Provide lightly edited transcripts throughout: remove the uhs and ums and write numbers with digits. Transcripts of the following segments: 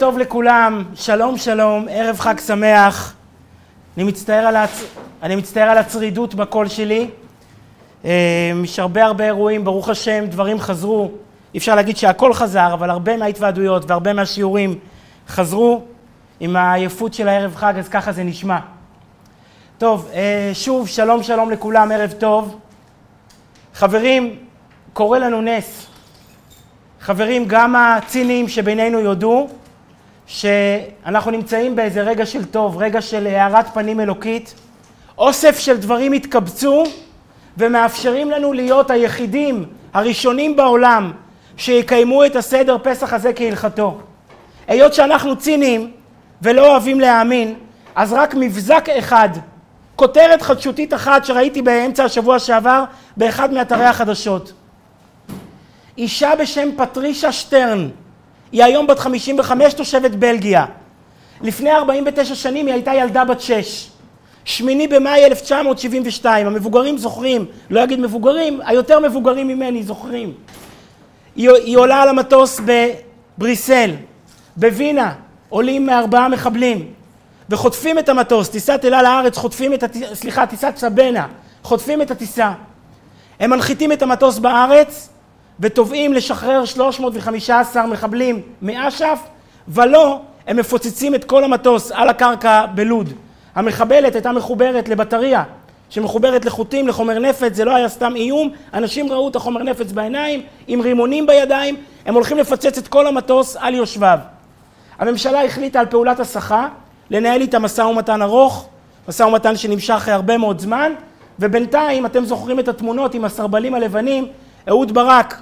טוב לכולם, שלום שלום, ערב חג שמח. אני מצטער על הצרידות בקול שלי. יש הרבה אירועים, ברוך השם, דברים חזרו. אי אפשר להגיד שהכל חזר, אבל הרבה מההתוועדויות והרבה מהשיעורים חזרו. עם העייפות של הערב חג, אז ככה זה נשמע. טוב, שוב, שלום לכולם, ערב טוב. חברים, קורה לנו נס. חברים, גם הציניים שבינינו יודו שאנחנו נמצאים באיזה רגע של טוב, רגע של הארת פנים אלוקית. אוסף של דברים התקבצו ומאפשרים לנו להיות היחידים, הראשונים בעולם, שיקיימו את הסדר פסח הזה כהלכתו. היות שאנחנו ציניים ולא אוהבים להאמין, אז רק מבזק אחד, כותרת חדשותית אחת שראיתי באמצע השבוע שעבר באחד מאתרי החדשות. אישה בשם פטרישה שטרן, היא היום בת 55, תושבת בלגיה. לפני 49 שנים היא הייתה ילדה בת 6. 8 במאי 1972, המבוגרים זוכרים, לא אגיד מבוגרים, היותר מבוגרים ממני זוכרים. היא עולה על המטוס בבריסל, בווינה, עולים 4 מחבלים, וחוטפים את המטוס, טיסת אל על הארץ, טיסת סבנה, חוטפים את הטיסה. הם מנחיתים את המטוס בארץ, ותובעים לשחרר 315 מחבלים מאש"ף, ולא, הם מפוצצים את כל המטוס על הקרקע בלוד. המחבלת הייתה מחוברת לבטריה, שמחוברת לחוטים, לחומר נפץ, זה לא היה סתם איום, אנשים ראו את החומר נפץ בעיניים, עם רימונים בידיים, הם הולכים לפוצץ את כל המטוס על יושביו. הממשלה החליטה על פעולת הסחה, לנהל איתה משא ומתן ארוך, משא ומתן שנמשך הרבה מאוד זמן, ובינתיים אתם זוכרים את התמונות עם הסרבלים הלבנים, אהוד ברק,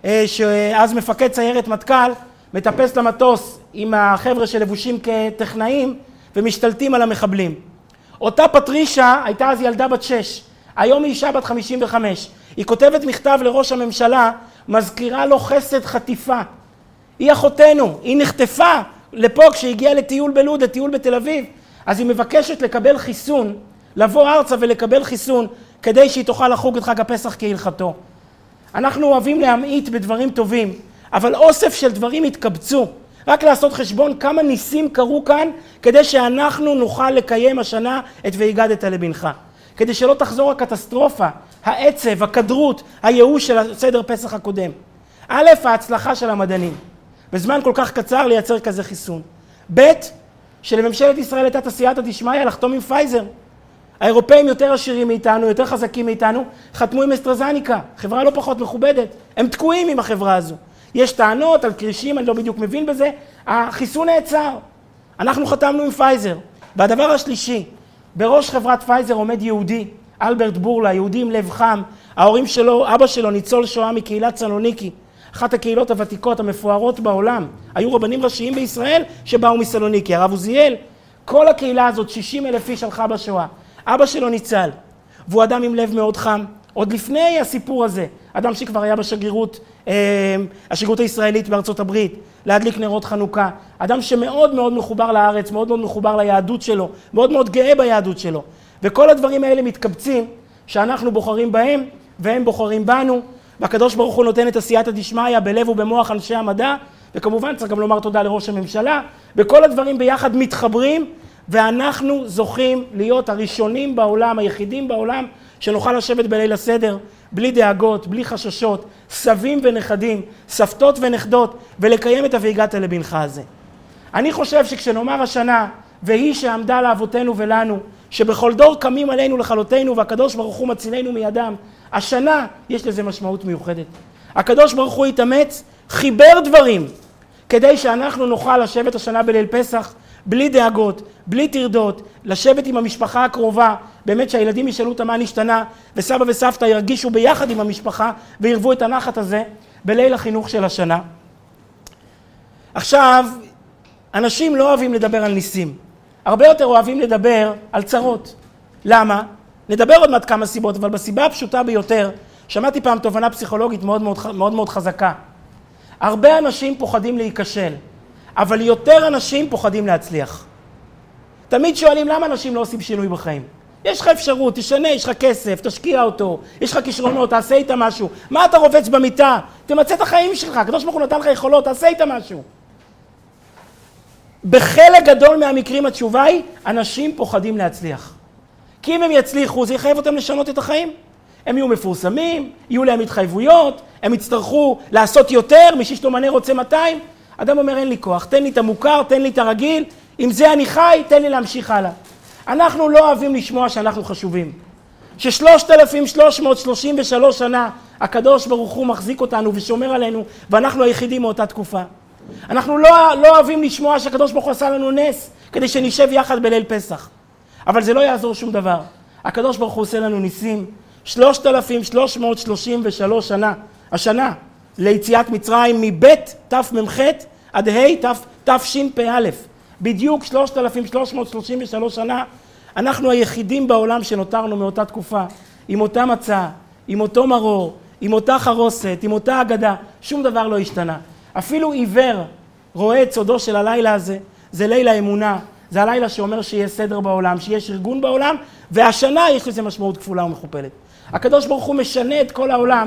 שאז מפקד סיירת מטכ"ל, מטפס למטוס עם החבר'ה שלבושים כטכנאים, ומשתלטים על המחבלים. אותה פטרישה הייתה אז ילדה בת 6, היום היא אישה בת 55. היא כותבת מכתב לראש הממשלה, מזכירה לו חסד חטיפה. היא אחותנו, היא נחטפה לפה כשהגיעה לטיול בלוד, לטיול בתל אביב. אז היא מבקשת לקבל חיסון, לבוא ארצה ולקבל חיסון, כדי שהיא תוכל לחוג את חג הפסח כהלכתו. אנחנו אוהבים להמעיט בדברים טובים, אבל אוסף של דברים התקבצו. רק לעשות חשבון כמה ניסים קרו כאן, כדי שאנחנו נוכל לקיים השנה את והגדת לבנך. כדי שלא תחזור הקטסטרופה, העצב, הכדרות, הייאוש של הסדר פסח הקודם. א', ההצלחה של המדענים. בזמן כל כך קצר לייצר כזה חיסון. ב', שלממשלת ישראל הייתה תעשייתא דשמיא לחתום עם פייזר. האירופאים יותר עשירים מאיתנו, יותר חזקים מאיתנו, חתמו עם אסטרזניקה, חברה לא פחות מכובדת. הם תקועים עם החברה הזו. יש טענות על קרישים, אני לא בדיוק מבין בזה. החיסון נעצר. אנחנו חתמנו עם פייזר. והדבר השלישי, בראש חברת פייזר עומד יהודי, אלברט בורלה, יהודי עם לב חם. ההורים שלו, אבא שלו, ניצול שואה מקהילת סלוניקי. אחת הקהילות הוותיקות המפוארות בעולם. היו רבנים ראשיים בישראל שבאו מסלוניקי, הרב עוזיאל. כל הקהילה הזאת, 60,000 איש הלכה בשואה. אבא שלו ניצל, והוא אדם עם לב מאוד חם. עוד לפני הסיפור הזה, אדם שכבר היה בשגרירות, השגרירות הישראלית בארצות הברית, להדליק נרות חנוכה. אדם שמאוד מאוד מחובר לארץ, מאוד מאוד מחובר ליהדות שלו, מאוד מאוד גאה ביהדות שלו. וכל הדברים האלה מתקבצים שאנחנו בוחרים בהם, והם בוחרים בנו. והקדוש ברוך הוא נותן את עשייתא דשמיא בלב ובמוח אנשי המדע, וכמובן צריך גם לומר תודה לראש הממשלה, וכל הדברים ביחד מתחברים, ואנחנו זוכים להיות הראשונים בעולם, היחידים בעולם, שנוכל לשבת בליל הסדר, בלי דאגות, בלי חששות, סבים ונכדים, סבתות ונכדות, ולקיים את והגדת לבנך הזה. אני חושב שכשנאמר השנה, והיא שעמדה לאבותינו ולנו, שבכל דור קמים עלינו לכלותנו, והקדוש ברוך הוא מצילנו מידם, השנה יש לזה משמעות מיוחדת. הקדוש ברוך הוא התאמץ, חיבר דברים, כדי שאנחנו נוכל לשבת השנה בליל פסח, בלי דאגות, בלי תרדות, לשבת עם המשפחה הקרובה, באמת שהילדים ישאלו אותם מה נשתנה, וסבא וסבתא ירגישו ביחד עם המשפחה, וירבו את הנחת הזה בליל החינוך של השנה. עכשיו, אנשים לא אוהבים לדבר על ניסים. הרבה יותר אוהבים לדבר על צרות. למה? נדבר עוד מעט כמה סיבות, אבל בסיבה הפשוטה ביותר, שמעתי פעם תובנה פסיכולוגית מאוד חזקה. הרבה אנשים פוחדים להיכשל, אבל יותר אנשים פוחדים להצליח. תמיד שואלים למה אנשים לא עושים שינוי בחיים. יש לך אפשרות, תשנה, יש לך כסף, תשקיע אותו, יש לך כישרונות, תעשה איתה משהו. מה אתה רובץ במיטה? תמצא את החיים שלך, הקדוש ברוך הוא נתן לך יכולות, תעשה איתה משהו. בחלק גדול מהמקרים התשובה היא, אנשים פוחדים להצליח. כי אם הם יצליחו, זה יחייב אותם לשנות את החיים. הם יהיו מפורסמים, יהיו להם התחייבויות, הם יצטרכו לעשות יותר, מי שיש לו מנה רוצה 200. אדם אומר, אין לי כוח, תן לי את המוכר, תן לי את הרגיל, עם זה אני חי, תן לי להמשיך הלאה. אנחנו לא אוהבים לשמוע שאנחנו חשובים. ש3,333 שנה הקדוש ברוך הוא מחזיק אותנו ושומר עלינו, ואנחנו היחידים מאותה תקופה. אנחנו לא אוהבים לשמוע שהקדוש ברוך הוא עשה לנו נס, כדי שנשב יחד בליל פסח. אבל זה לא יעזור שום דבר. הקדוש ברוך הוא עושה לנו ניסים. 3,333 שנה, השנה, ליציאת מצרים מבית תמ"ח עד ה' תשפ"א. בדיוק 3,333 שנה, אנחנו היחידים בעולם שנותרנו מאותה תקופה, עם אותה מצה, עם אותו מרור, עם אותה חרוסת, עם אותה אגדה, שום דבר לא השתנה. אפילו עיוור רואה את סודו של הלילה הזה, זה ליל האמונה, זה הלילה שאומר שיהיה סדר בעולם, שיש ארגון בעולם, והשנה יש לזה משמעות כפולה ומכופלת. הקדוש ברוך הוא משנה את כל העולם.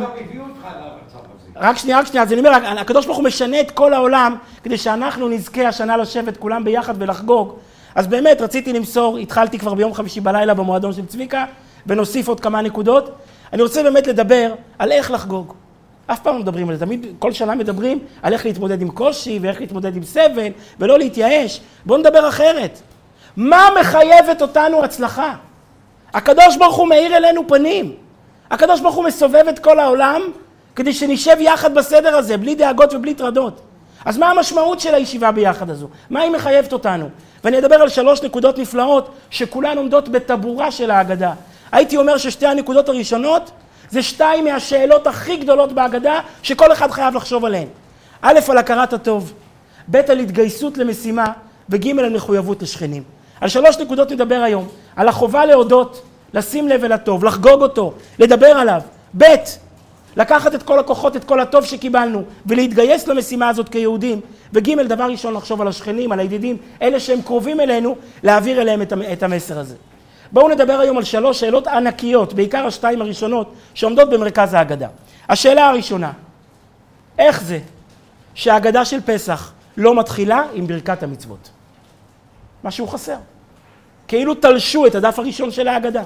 רק שנייה, אז אני אומר, הקדוש ברוך הוא משנה את כל העולם, כדי שאנחנו נזכה השנה לשבת כולם ביחד ולחגוג. אז באמת רציתי למסור, התחלתי כבר ביום חמישי בלילה במועדון של צביקה, ונוסיף עוד כמה נקודות. אני רוצה באמת לדבר על איך לחגוג. אף פעם לא מדברים על זה, תמיד כל שנה מדברים על איך להתמודד עם קושי, ואיך להתמודד עם סבל, ולא להתייאש. בואו נדבר אחרת. מה מחייבת אותנו הצלחה? הקדוש ברוך הוא מאיר אלינו פנים. הקדוש ברוך הוא מסובב את כל העולם, כדי שנשב יחד בסדר הזה, בלי דאגות ובלי טרדות. אז מה המשמעות של הישיבה ביחד הזו? מה היא מחייבת אותנו? ואני אדבר על 3 נקודות נפלאות, שכולן עומדות בטבורה של ההגדה. הייתי אומר ששתי הנקודות הראשונות, זה 2 מהשאלות הכי גדולות בהגדה, שכל אחד חייב לחשוב עליהן. א', על הכרת הטוב, ב', על התגייסות למשימה, וג', על מחויבות לשכנים. על 3 נקודות נדבר היום. על החובה להודות, לשים לב אל הטוב, לחגוג אותו, לדבר עליו. ב', לקחת את כל הכוחות, את כל הטוב שקיבלנו, ולהתגייס למשימה הזאת כיהודים. וג', דבר ראשון, לחשוב על השכנים, על הידידים, אלה שהם קרובים אלינו, להעביר אליהם את המסר הזה. בואו נדבר היום על 3 שאלות ענקיות, בעיקר 2 הראשונות, שעומדות במרכז ההגדה. השאלה הראשונה, איך זה שההגדה של פסח לא מתחילה עם ברכת המצוות? משהו חסר. כאילו תלשו את הדף הראשון של ההגדה.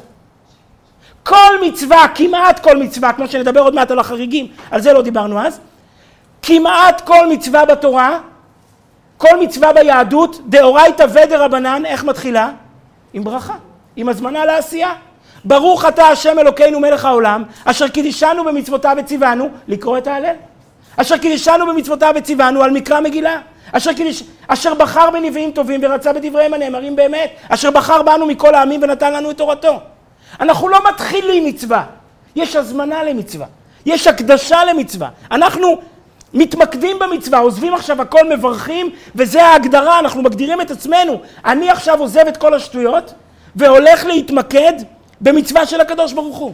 כל מצווה, כמעט כל מצווה, כמו שנדבר עוד מעט על החריגים, על זה לא דיברנו אז, כמעט כל מצווה בתורה, כל מצווה ביהדות, דאורייתא ודרבנן, איך מתחילה? עם ברכה, עם הזמנה לעשייה. ברוך אתה השם אלוקינו מלך העולם, אשר קידשנו במצוותיו וציוונו לקרוא את ההלל. אשר קידשנו במצוותיו וציוונו על מקרא מגילה. אשר בחר בנביאים טובים ורצה בדבריהם הנאמרים באמת. אשר בחר בנו מכל העמים ונתן לנו את תורתו. אנחנו לא מתחילים מצווה, יש הזמנה למצווה, יש הקדשה למצווה. אנחנו מתמקדים במצווה, עוזבים עכשיו הכל, מברכים, וזה ההגדרה, אנחנו מגדירים את עצמנו. אני עכשיו עוזב את כל השטויות, והולך להתמקד במצווה של הקדוש ברוך הוא.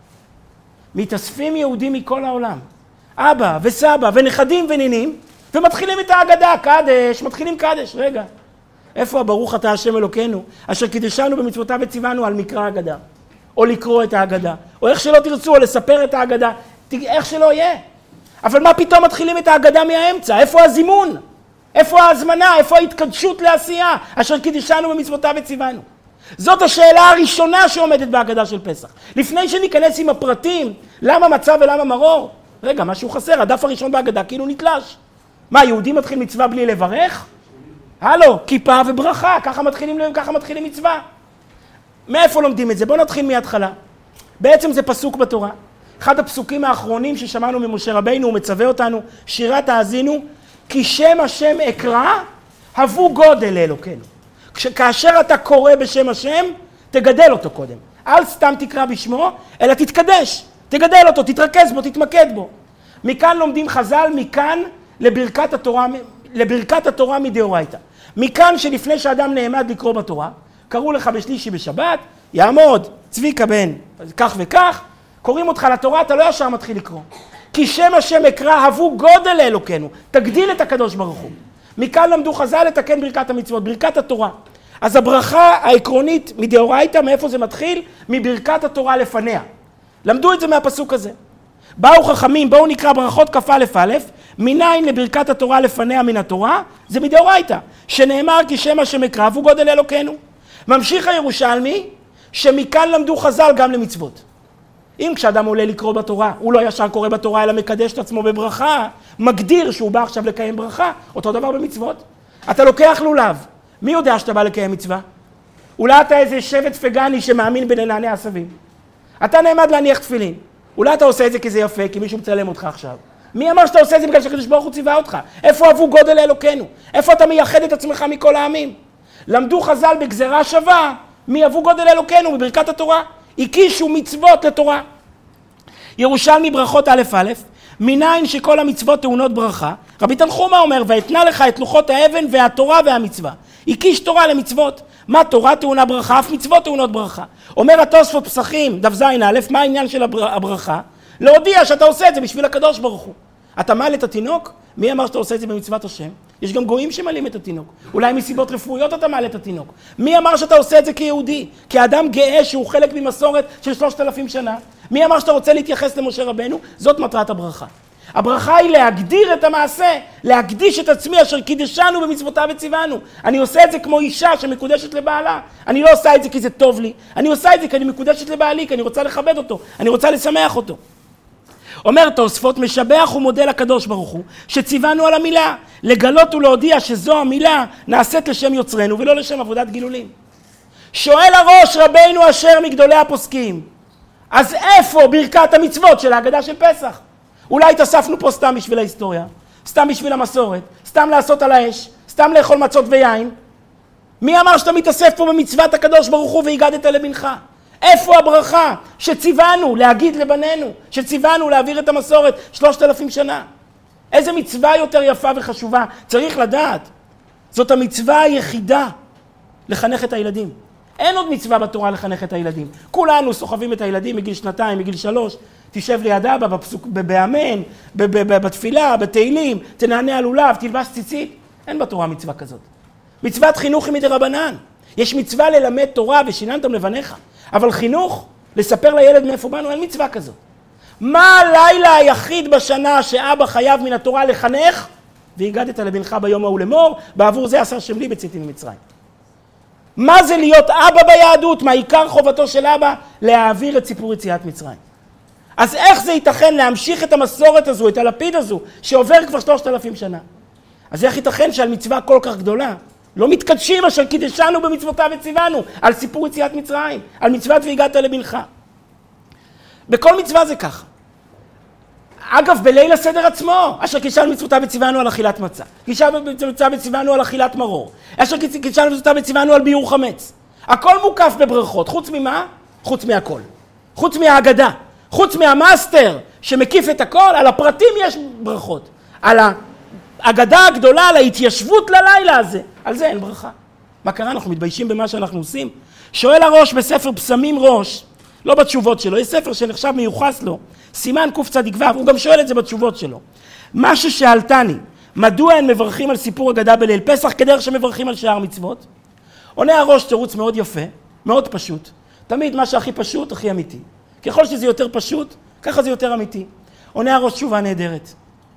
מתאספים יהודים מכל העולם, אבא וסבא ונכדים ונינים, ומתחילים את ההגדה, קדש, מתחילים קדש, רגע. איפה הברוך אתה השם אלוקינו, אשר קידשנו במצוותיו וציוונו על מקרא ההגדה, או לקרוא את ההגדה, או איך שלא תרצו, או לספר את ההגדה, איך שלא יהיה. אבל מה פתאום מתחילים את ההגדה מהאמצע? איפה הזימון? איפה ההזמנה? איפה ההתקדשות לעשייה? אשר קידשנו במצוותיו וציוונו. זאת השאלה הראשונה שעומדת בהגדה של פסח. לפני שניכנס עם הפרטים, למה מצה ולמה מרור? רגע, משהו חסר, הדף הראשון בהגדה כאילו נתלש. מה, יהודים מתחיל מצווה בלי לברך? הלו, כיפה וברכה, ככה מתחילים מצווה. מאיפה לומדים את זה? בואו נתחיל מההתחלה. בעצם זה פסוק בתורה. אחד הפסוקים האחרונים ששמענו ממשה רבינו, הוא מצווה אותנו, שירת האזינו, כי שם השם אקרא, הבו גודל לאלוקינו. כאשר אתה קורא בשם השם, תגדל אותו קודם. אל סתם תקרא בשמו, אלא תתקדש, תגדל אותו, תתרכז בו, תתמקד בו. מכאן לומדים חז"ל, מכאן לברכת התורה מדאורייתא. מכאן שלפני שאדם נעמד לקרוא בתורה, קראו לך בשלישי בשבת, יעמוד צביקה בן כך וכך, קוראים אותך לתורה, אתה לא ישר מתחיל לקרוא. כי שם השם אקרא, הבו גודל לאלוקינו, תגדיל את הקדוש ברוך הוא. מכאן למדו חז"ל לתקן ברכת המצוות, ברכת התורה. אז הברכה העקרונית מדאורייתא, מאיפה זה מתחיל? מברכת התורה לפניה. למדו את זה מהפסוק הזה. באו חכמים, בואו נקרא ברכות כ"א, מניין לברכת התורה לפניה מן התורה? זה מדאורייתא, שנאמר כי שם השם אקרב הוא גודל אלוקינו. ממשיך הירושלמי, שמכאן למדו חז"ל גם למצוות. אם כשאדם עולה לקרוא בתורה, הוא לא ישר קורא בתורה אלא מקדש את עצמו בברכה, מגדיר שהוא בא עכשיו לקיים ברכה, אותו דבר במצוות. אתה לוקח לולב, מי יודע שאתה בא לקיים מצווה? אולי אתה איזה שבט פגני שמאמין בנענע עשבים. אתה נעמד להניח תפילין. אולי אתה עושה את זה כי זה יפה, כי מישהו מצלם אותך עכשיו. מי אמר שאתה עושה את זה בגלל שהקדוש ברוך הוא ציווה אותך? איפה אהבו גודל אלוקינו? איפה אתה מייחד את עצמך מכל העמים? למדו חז"ל בגזרה שווה, מי אהבו גודל אלוקינו בברכת התורה? הקישו מצוות לתורה. ירושלמי ברכות א' א', מניין שכל המצוות טעונות ברכה, רבי תנחומא אומר, ואתנה לך את לוחות האבן והתורה והמצווה. הקיש תורה למצוות. מה תורה טעונה ברכה? אף מצוות טעונות ברכה. אומר התוספות פסחים, דף זין א', מה העניין של הברכה? להודיע שאתה עושה את זה בשביל הקדוש ברוך הוא. אתה מעל את התינוק? מי אמר שאתה עושה את זה במצוות השם? יש גם גויים שמעלים את התינוק. אולי מסיבות רפואיות אתה מעל את התינוק. מי אמר שאתה עושה את זה כיהודי? כאדם גאה שהוא חלק ממסורת של 3,000 שנה? מי אמר שאתה רוצה להתייחס למשה רבנו? זאת מטרת הברכה. הברכה היא להגדיר את המעשה, להקדיש את עצמי אשר קידשנו במצוותיו וציוונו. אני עושה את זה כמו אישה שמקודשת לבעלה. אני לא עושה את זה כי זה טוב לי. אני עושה את זה כי אני מקודשת לבעלי, כי אני רוצה לכבד אותו. אני רוצה לשמח אותו. אומר תוספות, משבח ומודה לקדוש ברוך הוא, שציוונו על המילה, לגלות ולהודיע שזו המילה נעשית לשם יוצרנו ולא לשם עבודת גילולים. שואל הראש רבינו אשר מגדולי הפוסקים, אז איפה ברכת המצוות של ההגדה של פסח? אולי התאספנו פה סתם בשביל ההיסטוריה, סתם בשביל המסורת, סתם לעשות על האש, סתם לאכול מצות ויין. מי אמר שאתה מתאסף פה במצוות הקדוש ברוך הוא והגדת לבנך? איפה הברכה שציוונו להגיד לבנינו, שציוונו להעביר את המסורת 3,000 שנה? איזה מצווה יותר יפה וחשובה? צריך לדעת, זאת המצווה היחידה לחנך את הילדים. אין עוד מצווה בתורה לחנך את הילדים. כולנו סוחבים את הילדים מגיל 2, מגיל 3, תשב ליד אבא באמן, בתפילה, בתהילים, תנענע לולב, תלבש ציצית. אין בתורה מצווה כזאת. מצוות חינוך היא מדרבנן. יש מצווה ללמד תורה ושיננתם לבניך. אבל חינוך, לספר לילד מאיפה באנו, אין מצווה כזאת. מה הלילה היחיד בשנה שאבא חייב מן התורה לחנך? והגדת לבנך ביום ההוא לאמור, בעבור זה עשה שם לי בצאתי ממצרים. מה זה להיות אבא ביהדות? מה עיקר חובתו של אבא? להעביר את סיפור יציאת מצרים. אז איך זה ייתכן להמשיך את המסורת הזו, את הלפיד הזו, שעובר כבר 3,000 שנה? אז איך ייתכן שעל מצווה כל כך גדולה לא מתקדשים אשר קידשנו במצוותיו וציוונו, על סיפור יציאת מצרים, על מצוות והגעת לבנך? בכל מצווה זה ככה. אגב, בליל הסדר עצמו, אשר קידשנו במצוותיו וציוונו על אכילת מצה, קידשנו במצוותיו וציוונו על אכילת מרור, אשר קידשנו במצוותיו וציוונו על ביעור חמץ. הכל מוקף בברכות, חוץ ממה? חוץ מהכל. חוץ מההגדה, חוץ מהמאסטר שמקיף את הכל, על הפרטים יש ברכות. על ההגדה הגדולה, על ההתיישבות ללילה הזה, על זה אין ברכה. מה קרה? אנחנו מתביישים במה שאנחנו עושים. שואל הראש בספר פסמים ראש, לא בתשובות שלו, יש ספר שנחשב מיוחס לו, סימן קצ"ו, הוא גם שואל את זה בתשובות שלו. מה ששאלתני, מדוע הם מברכים על סיפור הגדה בליל פסח כדרך שמברכים על שאר מצוות? עונה הראש תירוץ מאוד יפה, מאוד פשוט. תמיד מה שהכי פשוט, הכי אמיתי. ככל שזה יותר פשוט, ככה זה יותר אמיתי. עונה הראש תשובה נהדרת.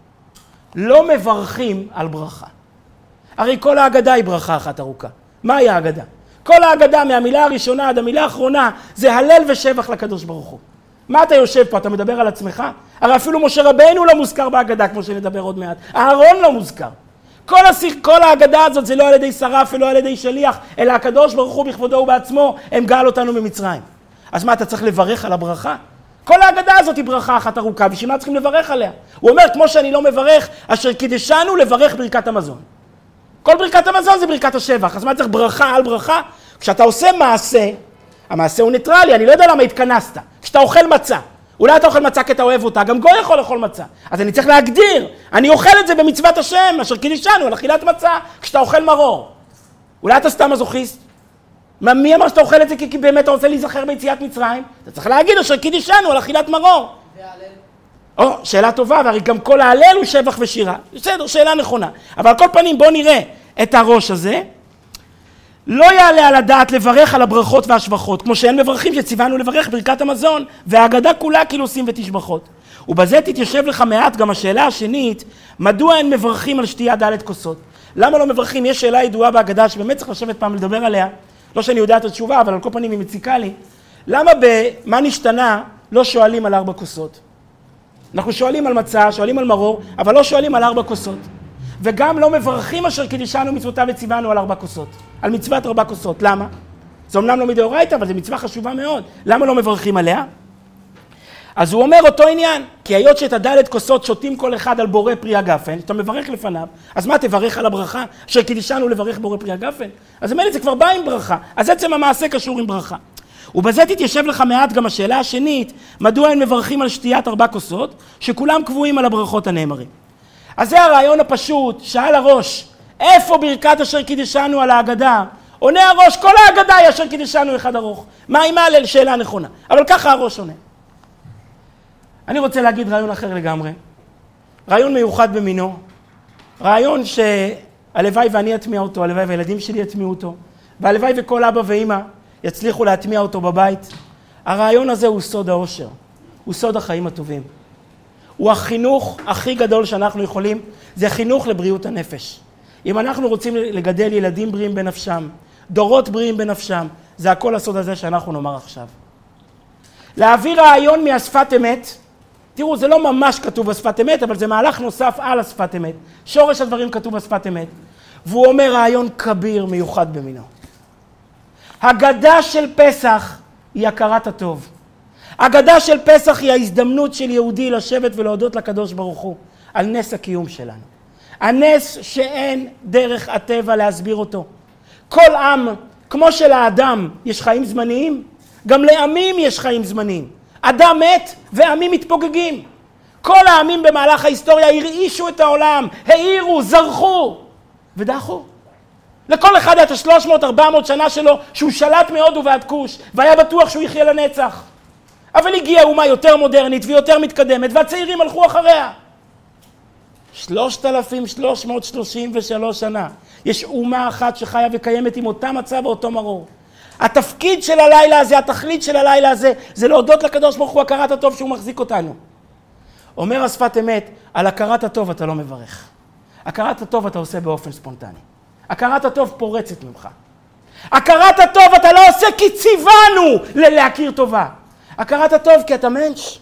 לא מברכים על ברכה. הרי כל ההגדה היא ברכה אחת ארוכה. מהי ההגדה? כל ההגדה מהמילה הראשונה עד המילה האחרונה זה הלל ושבח לקדוש ברוך הוא. מה אתה יושב פה? אתה מדבר על עצמך? הרי אפילו משה רבנו לא מוזכר בהגדה, כמו שנדבר עוד מעט. אהרון לא מוזכר. כל ההגדה הזאת זה לא על ידי שרף ולא על ידי שליח, אלא הקדוש ברוך הוא בכבודו ובעצמו הם גאל אותנו ממצרים. אז מה, אתה צריך לברך על הברכה? כל ההגדה הזאת היא ברכה אחת ארוכה, בשביל מה צריכים לברך עליה? הוא אומר, כמו שאני לא מברך, אשר קידשנו לברך ברכת המזון. כל ברכת המזון זה ברכת השבח, אז מה צריך ברכה על ברכה? כשאתה עושה מעשה, המעשה הוא ניטרלי, אני לא יודע למה התכנסת. כשאתה אוכל מצה, אולי אתה אוכל מצה כי אתה אוהב אותה, גם גוי יכול לאכול מצה. אז אני צריך להגדיר, אני אוכל את זה במצוות השם, אשר קידשנו על אכילת מצה, כשאתה אוכל מרור. אולי אתה סתם מזוכיסט? מי אמר שאתה אוכל את זה כי באמת אתה רוצה להיזכר ביציאת מצרים? אתה צריך להגיד אשר קידשנו על אכילת מרור. והלל? שאלה טובה, והרי גם כל ההלל הוא שבח ושירה. בסדר, שאלה נכונה. אבל על כל פנים בוא נראה את הראש הזה. לא יעלה על הדעת לברך על הברכות והשבחות, כמו שאין מברכים שציוונו לברך ברכת המזון, וההגדה כולה קילוסים ותשבחות. ובזה תתיישב לך מעט גם השאלה השנית, מדוע הם מברכים על שתייה ד' כוסות? למה לא מברכים? יש שאלה ידועה בהגדה שבאמת צריך לשבת פעם לדבר עליה, לא שאני יודע את התשובה, אבל על כל פנים היא מציקה לי. למה במה נשתנה לא שואלים על 4 כוסות? אנחנו שואלים על מצה, שואלים על מרור, אבל לא שואלים על 4 כוסות. וגם לא מברכים אשר קידשנו מצוותיו וציוונו על 4 כוסות. על מצוות 4 כוסות. למה? זה אומנם לא מדאורייתא, אבל זו מצווה חשובה מאוד. למה לא מברכים עליה? אז הוא אומר אותו עניין, כי היות שאת הד' כוסות שותים כל אחד על בורא פרי הגפן, שאתה מברך לפניו, אז מה תברך על הברכה? אשר קידשנו לברך בורא פרי הגפן? אז אמר לי, זה כבר בא עם ברכה, אז עצם המעשה קשור עם ברכה. ובזה תתיישב לך מעט גם השאלה השנית, מדוע הם מברכים על שתיית 4 כוסות, שכולם קבועים על הברכות הנאמרים. אז זה הרעיון הפשוט, שאל הראש, איפה ברכת אשר קידשנו על ההגדה? עונה הראש, כל ההגדה היא אשר קידשנו אחד ארוך. מה עם ההלל? שאלה נכונה. אבל ככה הראש עונה. אני רוצה להגיד רעיון אחר לגמרי. רעיון מיוחד במינו. רעיון שהלוואי ואני אטמיע אותו, הלוואי והילדים שלי יטמיעו אותו, והלוואי וכל אבא ואמא יצליחו להטמיע אותו בבית. הרעיון הזה הוא סוד האושר. הוא סוד החיים הטובים. הוא החינוך הכי גדול שאנחנו יכולים, זה חינוך לבריאות הנפש. אם אנחנו רוצים לגדל ילדים בריאים בנפשם, דורות בריאים בנפשם, זה הכל הסוד הזה שאנחנו נאמר עכשיו. להעביר רעיון מהשפת אמת, תראו, זה לא ממש כתוב בשפת אמת, אבל זה מהלך נוסף על השפת אמת. שורש הדברים כתוב בשפת אמת. והוא אומר רעיון כביר מיוחד במינו. הגדה של פסח היא הכרת הטוב. הגדה של פסח היא ההזדמנות של יהודי לשבת ולהודות לקדוש ברוך הוא על נס הקיום שלנו. הנס שאין דרך הטבע להסביר אותו. כל עם, כמו שלאדם יש חיים זמניים, גם לעמים יש חיים זמניים. אדם מת ועמים מתפוגגים. כל העמים במהלך ההיסטוריה הרעישו את העולם, העירו, זרחו ודחו. לכל אחד את 300-400 שנה שלו שהוא שלט מהודו ועד כוש, והיה בטוח שהוא יחיה לנצח. אבל הגיעה אומה יותר מודרנית ויותר מתקדמת, והצעירים הלכו אחריה. 3,333 שנה. יש אומה אחת שחיה וקיימת עם אותה מצב ואותו מרור. התפקיד של הלילה הזה, התכלית של הלילה הזה, זה להודות לקדוש ברוך הוא הכרת הטוב שהוא מחזיק אותנו. אומר השפת אמת, על הכרת הטוב אתה לא מברך. הכרת הטוב אתה עושה באופן ספונטני. הכרת הטוב פורצת ממך. הכרת הטוב אתה לא עושה כי ציוונו להכיר טובה. הכרת הטוב כי אתה מנש.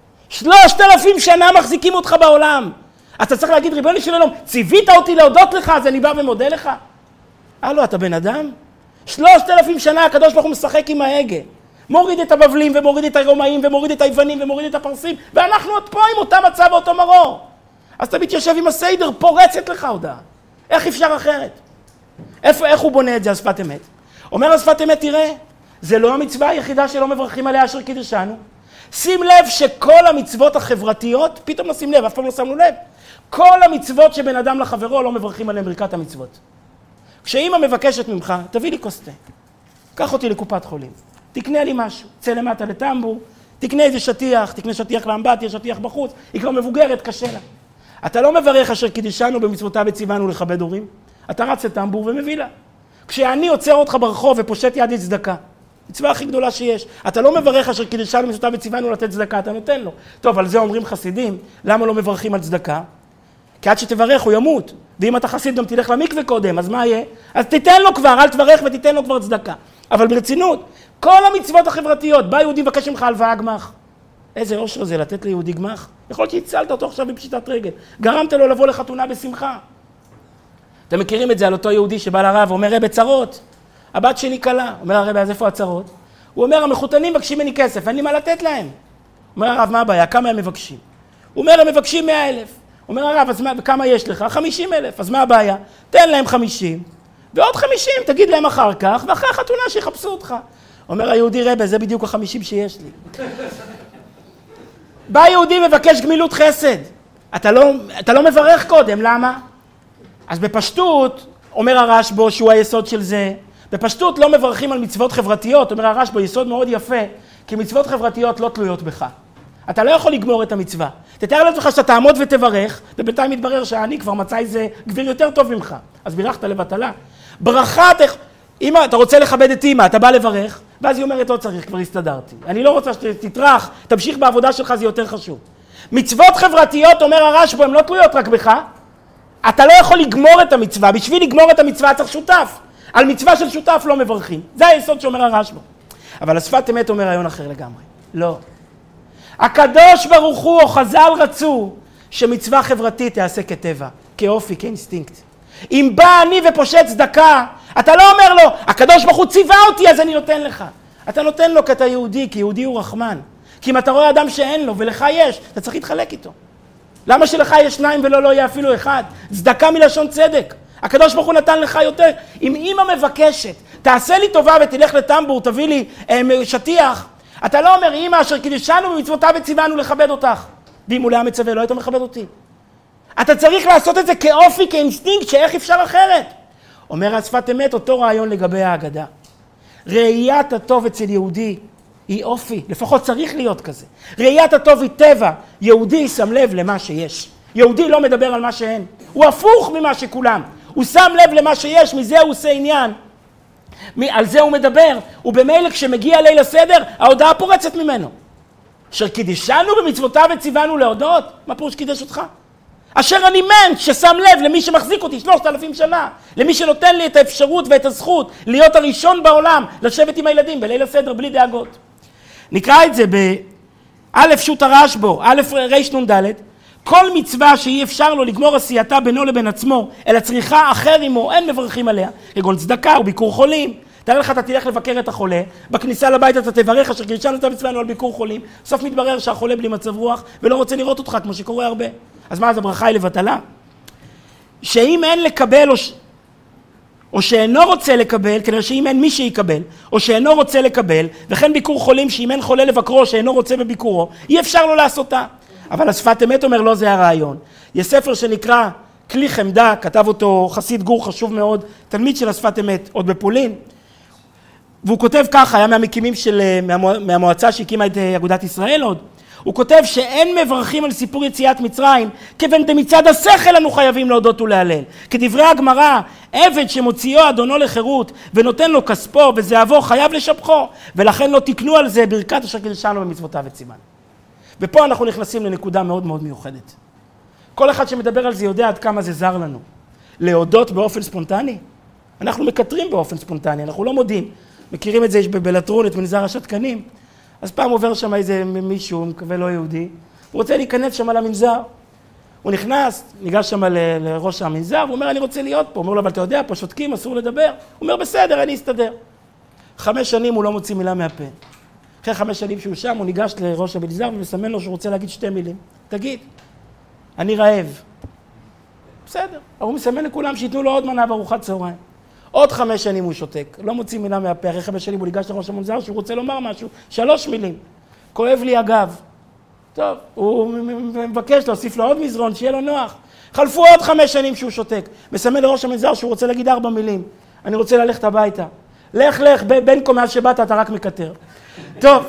3,000 שנה מחזיקים אותך בעולם. אתה צריך להגיד, ריבונו של עולם, ציווית אותי להודות לך, אז אני בא ומודה לך. הלו, אתה בן אדם? 3,000 שנה הקדוש ברוך הוא משחק עם ההגה. מוריד את הבבלים ומוריד את הרומאים ומוריד את היוונים ומוריד את הפרסים, ואנחנו עוד פה עם אותה מצב ואותו מרור. אז אתה מתיישב עם הסיידר, פורצת לך הודעה. איך אפשר אחרת? איך הוא בונה את זה, השפת אמת? אומר השפת אמת, תראה, זה לא המצווה היחידה שלא מברכים עליה אשר קידשנו. שים לב שכל המצוות החברתיות, פתאום נשים לב, אף פעם לא שמנו לב, כל המצוות שבין אדם לחברו לא מברכים עליהם ברכת המצוות. כשאמא מבקשת ממך, תביא לי כוס תה, קח אותי לקופת חולים, תקנה לי משהו, צא למטה לטמבור, תקנה איזה שטיח, תקנה שטיח לאמבטיה, שטיח בחוץ, היא כבר מבוגרת, קשה לה. אתה לא מברך אשר קידשנו במצוותיו וציוונו לכבד הורים, אתה רץ לטמבור ומביא לה. כשאני עוצר אותך ברחוב ופושט יד צדקה, מצווה הכי גדולה שיש. אתה לא מברך אשר קידשנו במצוותיו וציוונו לתת צדקה, אתה נותן לו. טוב, על זה אומרים חסידים, למה לא מברכים על צדקה? כי עד שתברך הוא ימות. ואם אתה חסיד גם תלך למקווה קודם, אז מה יהיה? אז תיתן לו כבר, אל תברך ותיתן לו כבר צדקה. אבל ברצינות, כל המצוות החברתיות, בא יהודי מבקש ממך הלוואה גמח. איזה אושר זה לתת ליהודי גמח? יכול להיות שהצלת אותו עכשיו בפשיטת רגל. גרמת לו לבוא לחתונה בשמחה. אתם מכירים את זה על אותו יהודי שבא לרב ואומר, רבי צרות, הבת שלי קלה. אומר הרבי, אז איפה הצרות? הוא אומר, המחותנים מבקשים ממני כסף, אין לי מה לתת להם. אומר הרב, מה הבעיה? כמה הם מבקשים? הוא אומר, הם מבקשים 100,000. אומר הרב, אז כמה יש לך? 50,000. אז מה הבעיה? תן להם 50, ועוד 50 תגיד להם אחר כך, ואחרי החתונה שיחפשו אותך. אומר היהודי, רבי, זה בדיוק 50 שיש לי. בא יהודי מבקש גמילות חסד. אתה לא מברך קודם, למה? אז בפשטות, אומר הרשב"א שהוא היסוד של זה, בפשטות לא מברכים על מצוות חברתיות, אומר הרשב"א, יסוד מאוד יפה, כי מצוות חברתיות לא תלויות בך. אתה לא יכול לגמור את המצווה. תתאר לעצמך שאתה תעמוד ותברך, ובינתיים מתברר שאני כבר מצא איזה גביר יותר טוב ממך. אז בירכת לבטלה. ברכה, אם אתה רוצה לכבד את אמא, אתה בא לברך, ואז היא אומרת, לא צריך, כבר הסתדרתי. אני לא רוצה שתטרח, תמשיך בעבודה שלך, זה יותר חשוב. מצוות חברתיות, אומר הרשב"א, הן לא תלויות רק בך. אתה לא יכול לגמור את המצווה. בשביל לגמור את המצווה צריך שותף. על מצווה של שותף לא מברכים. זה היסוד שאומר הרשב"א. אבל השפת אמת אומר רעיון אחר לגמרי. לא. הקדוש ברוך הוא או חז"ל רצו שמצווה חברתית תעשה כטבע, כאופי, כאינסטינקט. אם בא אני ופושט צדקה, אתה לא אומר לו, הקדוש ברוך הוא ציווה אותי אז אני נותן לך. אתה נותן לו כי אתה יהודי, כי יהודי הוא רחמן. כי אם אתה רואה אדם שאין לו ולך יש, אתה צריך להתחלק איתו. למה שלך יש שניים ולא יהיה אפילו אחד? צדקה מלשון צדק. הקדוש ברוך הוא נתן לך יותר. אם אמא מבקשת, תעשה לי טובה ותלך לטמבור, תביא לי שטיח. אתה לא אומר, אמא אשר קידשנו במצוותיו וציוונו לכבד אותך. ואם הוא לא היה מצווה, לא היית מכבד אותי. אתה צריך לעשות את זה כאופי, כאינסטינקט, שאיך אפשר אחרת. אומר השפת אמת, אותו רעיון לגבי ההגדה. ראיית הטוב אצל יהודי היא אופי, לפחות צריך להיות כזה. ראיית הטוב היא טבע, יהודי שם לב למה שיש. יהודי לא מדבר על מה שאין, הוא הפוך ממה שכולם. הוא שם לב למה שיש, מזה הוא עושה עניין. על זה הוא מדבר, ובמילא כשמגיע ליל הסדר, ההודעה פורצת ממנו. אשר קידשנו במצוותיו וציוונו להודות, מה פירוש קידש אותך? אשר אני מענט ששם לב למי שמחזיק אותי 3,000 שנה, למי שנותן לי את האפשרות ואת הזכות להיות הראשון בעולם, לשבת עם הילדים בליל הסדר בלי דאגות. נקרא את זה באלף שו"ת הרשב"א, אלף רנ"ד, כל מצווה שאי אפשר לו לגמור עשייתה בינו לבין עצמו, אלא צריכה אחר עמו, אין מברכים עליה, כגון צדקה וביקור חולים. תאר לך, אתה תלך לבקר את החולה, בכניסה לבית אתה תברך, אשר קידשנו את מצוונו על ביקור חולים, בסוף מתברר שהחולה בלי מצב רוח ולא רוצה לראות אותך, כמו שקורה הרבה. אז מה, אז הברכה היא לבטלה? שאם אין לקבל או שאינו רוצה לקבל, כנראה שאם אין מי שיקבל, או שאינו רוצה לקבל, וכן ביקור חולים שאם אין חולה לבקרו שאינו רוצה בביקורו, אי אפשר לו לעשותה. אבל השפת אמת אומר, לא זה הרעיון. יש ספר שנקרא כלי חמדה, כתב אותו חסיד גור חשוב מאוד, תלמיד של השפת אמת, עוד בפולין, והוא כותב ככה, היה מהמקימים מהמועצה שהקימה את אגודת ישראל עוד, הוא כותב שאין מברכים על סיפור יציאת מצרים, כיוון דמצד השכל אנו חייבים להודות ולהלל. כדברי הגמרא, עבד שמוציאו אדונו לחירות ונותן לו כספו וזהבו חייב לשבחו, ולכן לא תקנו על זה ברכת אשר קידשנו במצוותיו וציוונו. ופה אנחנו נכנסים לנקודה מאוד מאוד מיוחדת. כל אחד שמדבר על זה יודע עד כמה זה זר לנו. להודות באופן ספונטני? אנחנו מקטרים באופן ספונטני, אנחנו לא מודים. מכירים את זה, יש בבלטרון את מנזר השתקנים. אז פעם עובר שם איזה מישהו, מקווה לא יהודי, הוא רוצה להיכנס שם למנזר. הוא נכנס, ניגש שם לראש המנזר, הוא אומר, אני רוצה להיות פה. הוא אומר לו, אבל אתה יודע, פה שותקים, אסור לדבר. הוא אומר, בסדר, אני אסתדר. 5 שנים הוא לא מוציא מילה מהפה. אחרי 5 שנים שהוא שם, הוא ניגש לראש המנזר ומסמן לו שהוא רוצה להגיד 2 מילים. תגיד, אני רעב. בסדר. הוא מסמן לכולם שיתנו לו עוד מנה בארוחת צהריים. עוד 5 שנים הוא שותק, לא מוציא מילה מהפה, אחרי 5 שנים הוא ניגש לראש המנזר שהוא רוצה לומר משהו, 3 מילים. כואב לי הגב. טוב, הוא מבקש להוסיף לו עוד מזרון, שיהיה לו נוח. חלפו עוד 5 שנים שהוא שותק. מסמן לראש המנזר שהוא רוצה להגיד 4 מילים. אני רוצה ללכת הביתה. לך, בין כה מאז שבאת אתה רק מקטר. טוב.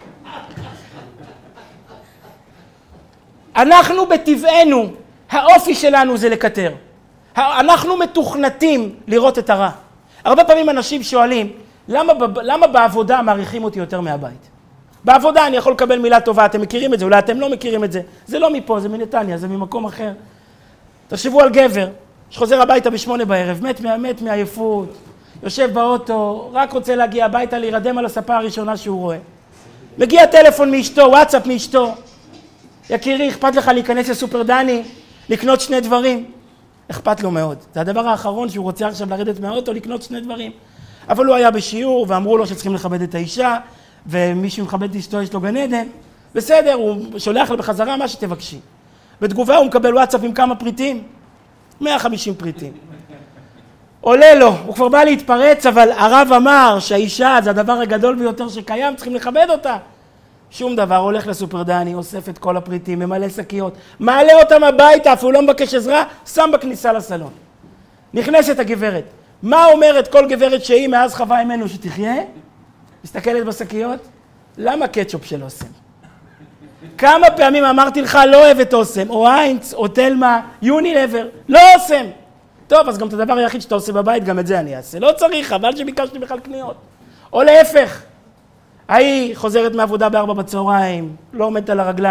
אנחנו בטבענו, האופי שלנו זה לקטר. אנחנו מתוכנתים לראות את הרע. הרבה פעמים אנשים שואלים, למה בעבודה מעריכים אותי יותר מהבית? בעבודה אני יכול לקבל מילה טובה, אתם מכירים את זה, אולי אתם לא מכירים את זה. זה לא מפה, זה מנתניה, זה ממקום אחר. תחשבו על גבר שחוזר הביתה ב8 בערב, מת מעייפות, יושב באוטו, רק רוצה להגיע הביתה, להירדם על הספה הראשונה שהוא רואה. מגיע טלפון מאשתו, וואטסאפ מאשתו. יקירי, אכפת לך להיכנס לסופר דני, לקנות 2 דברים? אכפת לו מאוד. זה הדבר האחרון שהוא רוצה עכשיו לרדת מהאוטו, לקנות 2 דברים. אבל הוא היה בשיעור ואמרו לו שצריכים לכבד את האישה, ומי שמכבד את אשתו יש לו גן עדן. בסדר, הוא שולח לה בחזרה מה שתבקשי. בתגובה הוא מקבל וואטסאפ עם כמה פריטים? 150 פריטים. עולה לו, הוא כבר בא להתפרץ, אבל הרב אמר שהאישה זה הדבר הגדול ביותר שקיים, צריכים לכבד אותה. שום דבר, הולך לסופר דני, אוסף את כל הפריטים, ממלא שקיות, מעלה אותם הביתה, אפילו לא מבקש עזרה, שם בכניסה לסלון. נכנסת הגברת. מה אומרת כל גברת שהיא מאז חווה ממנו שתחיה? מסתכלת בשקיות? למה קטשופ של אוסם? כמה פעמים אמרתי לך לא אוהב את אוסם, או איינץ, או תלמה, יונילבר, לא אוסם. טוב, אז גם את הדבר היחיד שאתה עושה בבית, גם את זה אני אעשה. לא צריך, אבל שביקשתי בכלל קניות. או להפך. ההיא חוזרת מעבודה ב4 בצהריים, לא עומדת על הרגליים.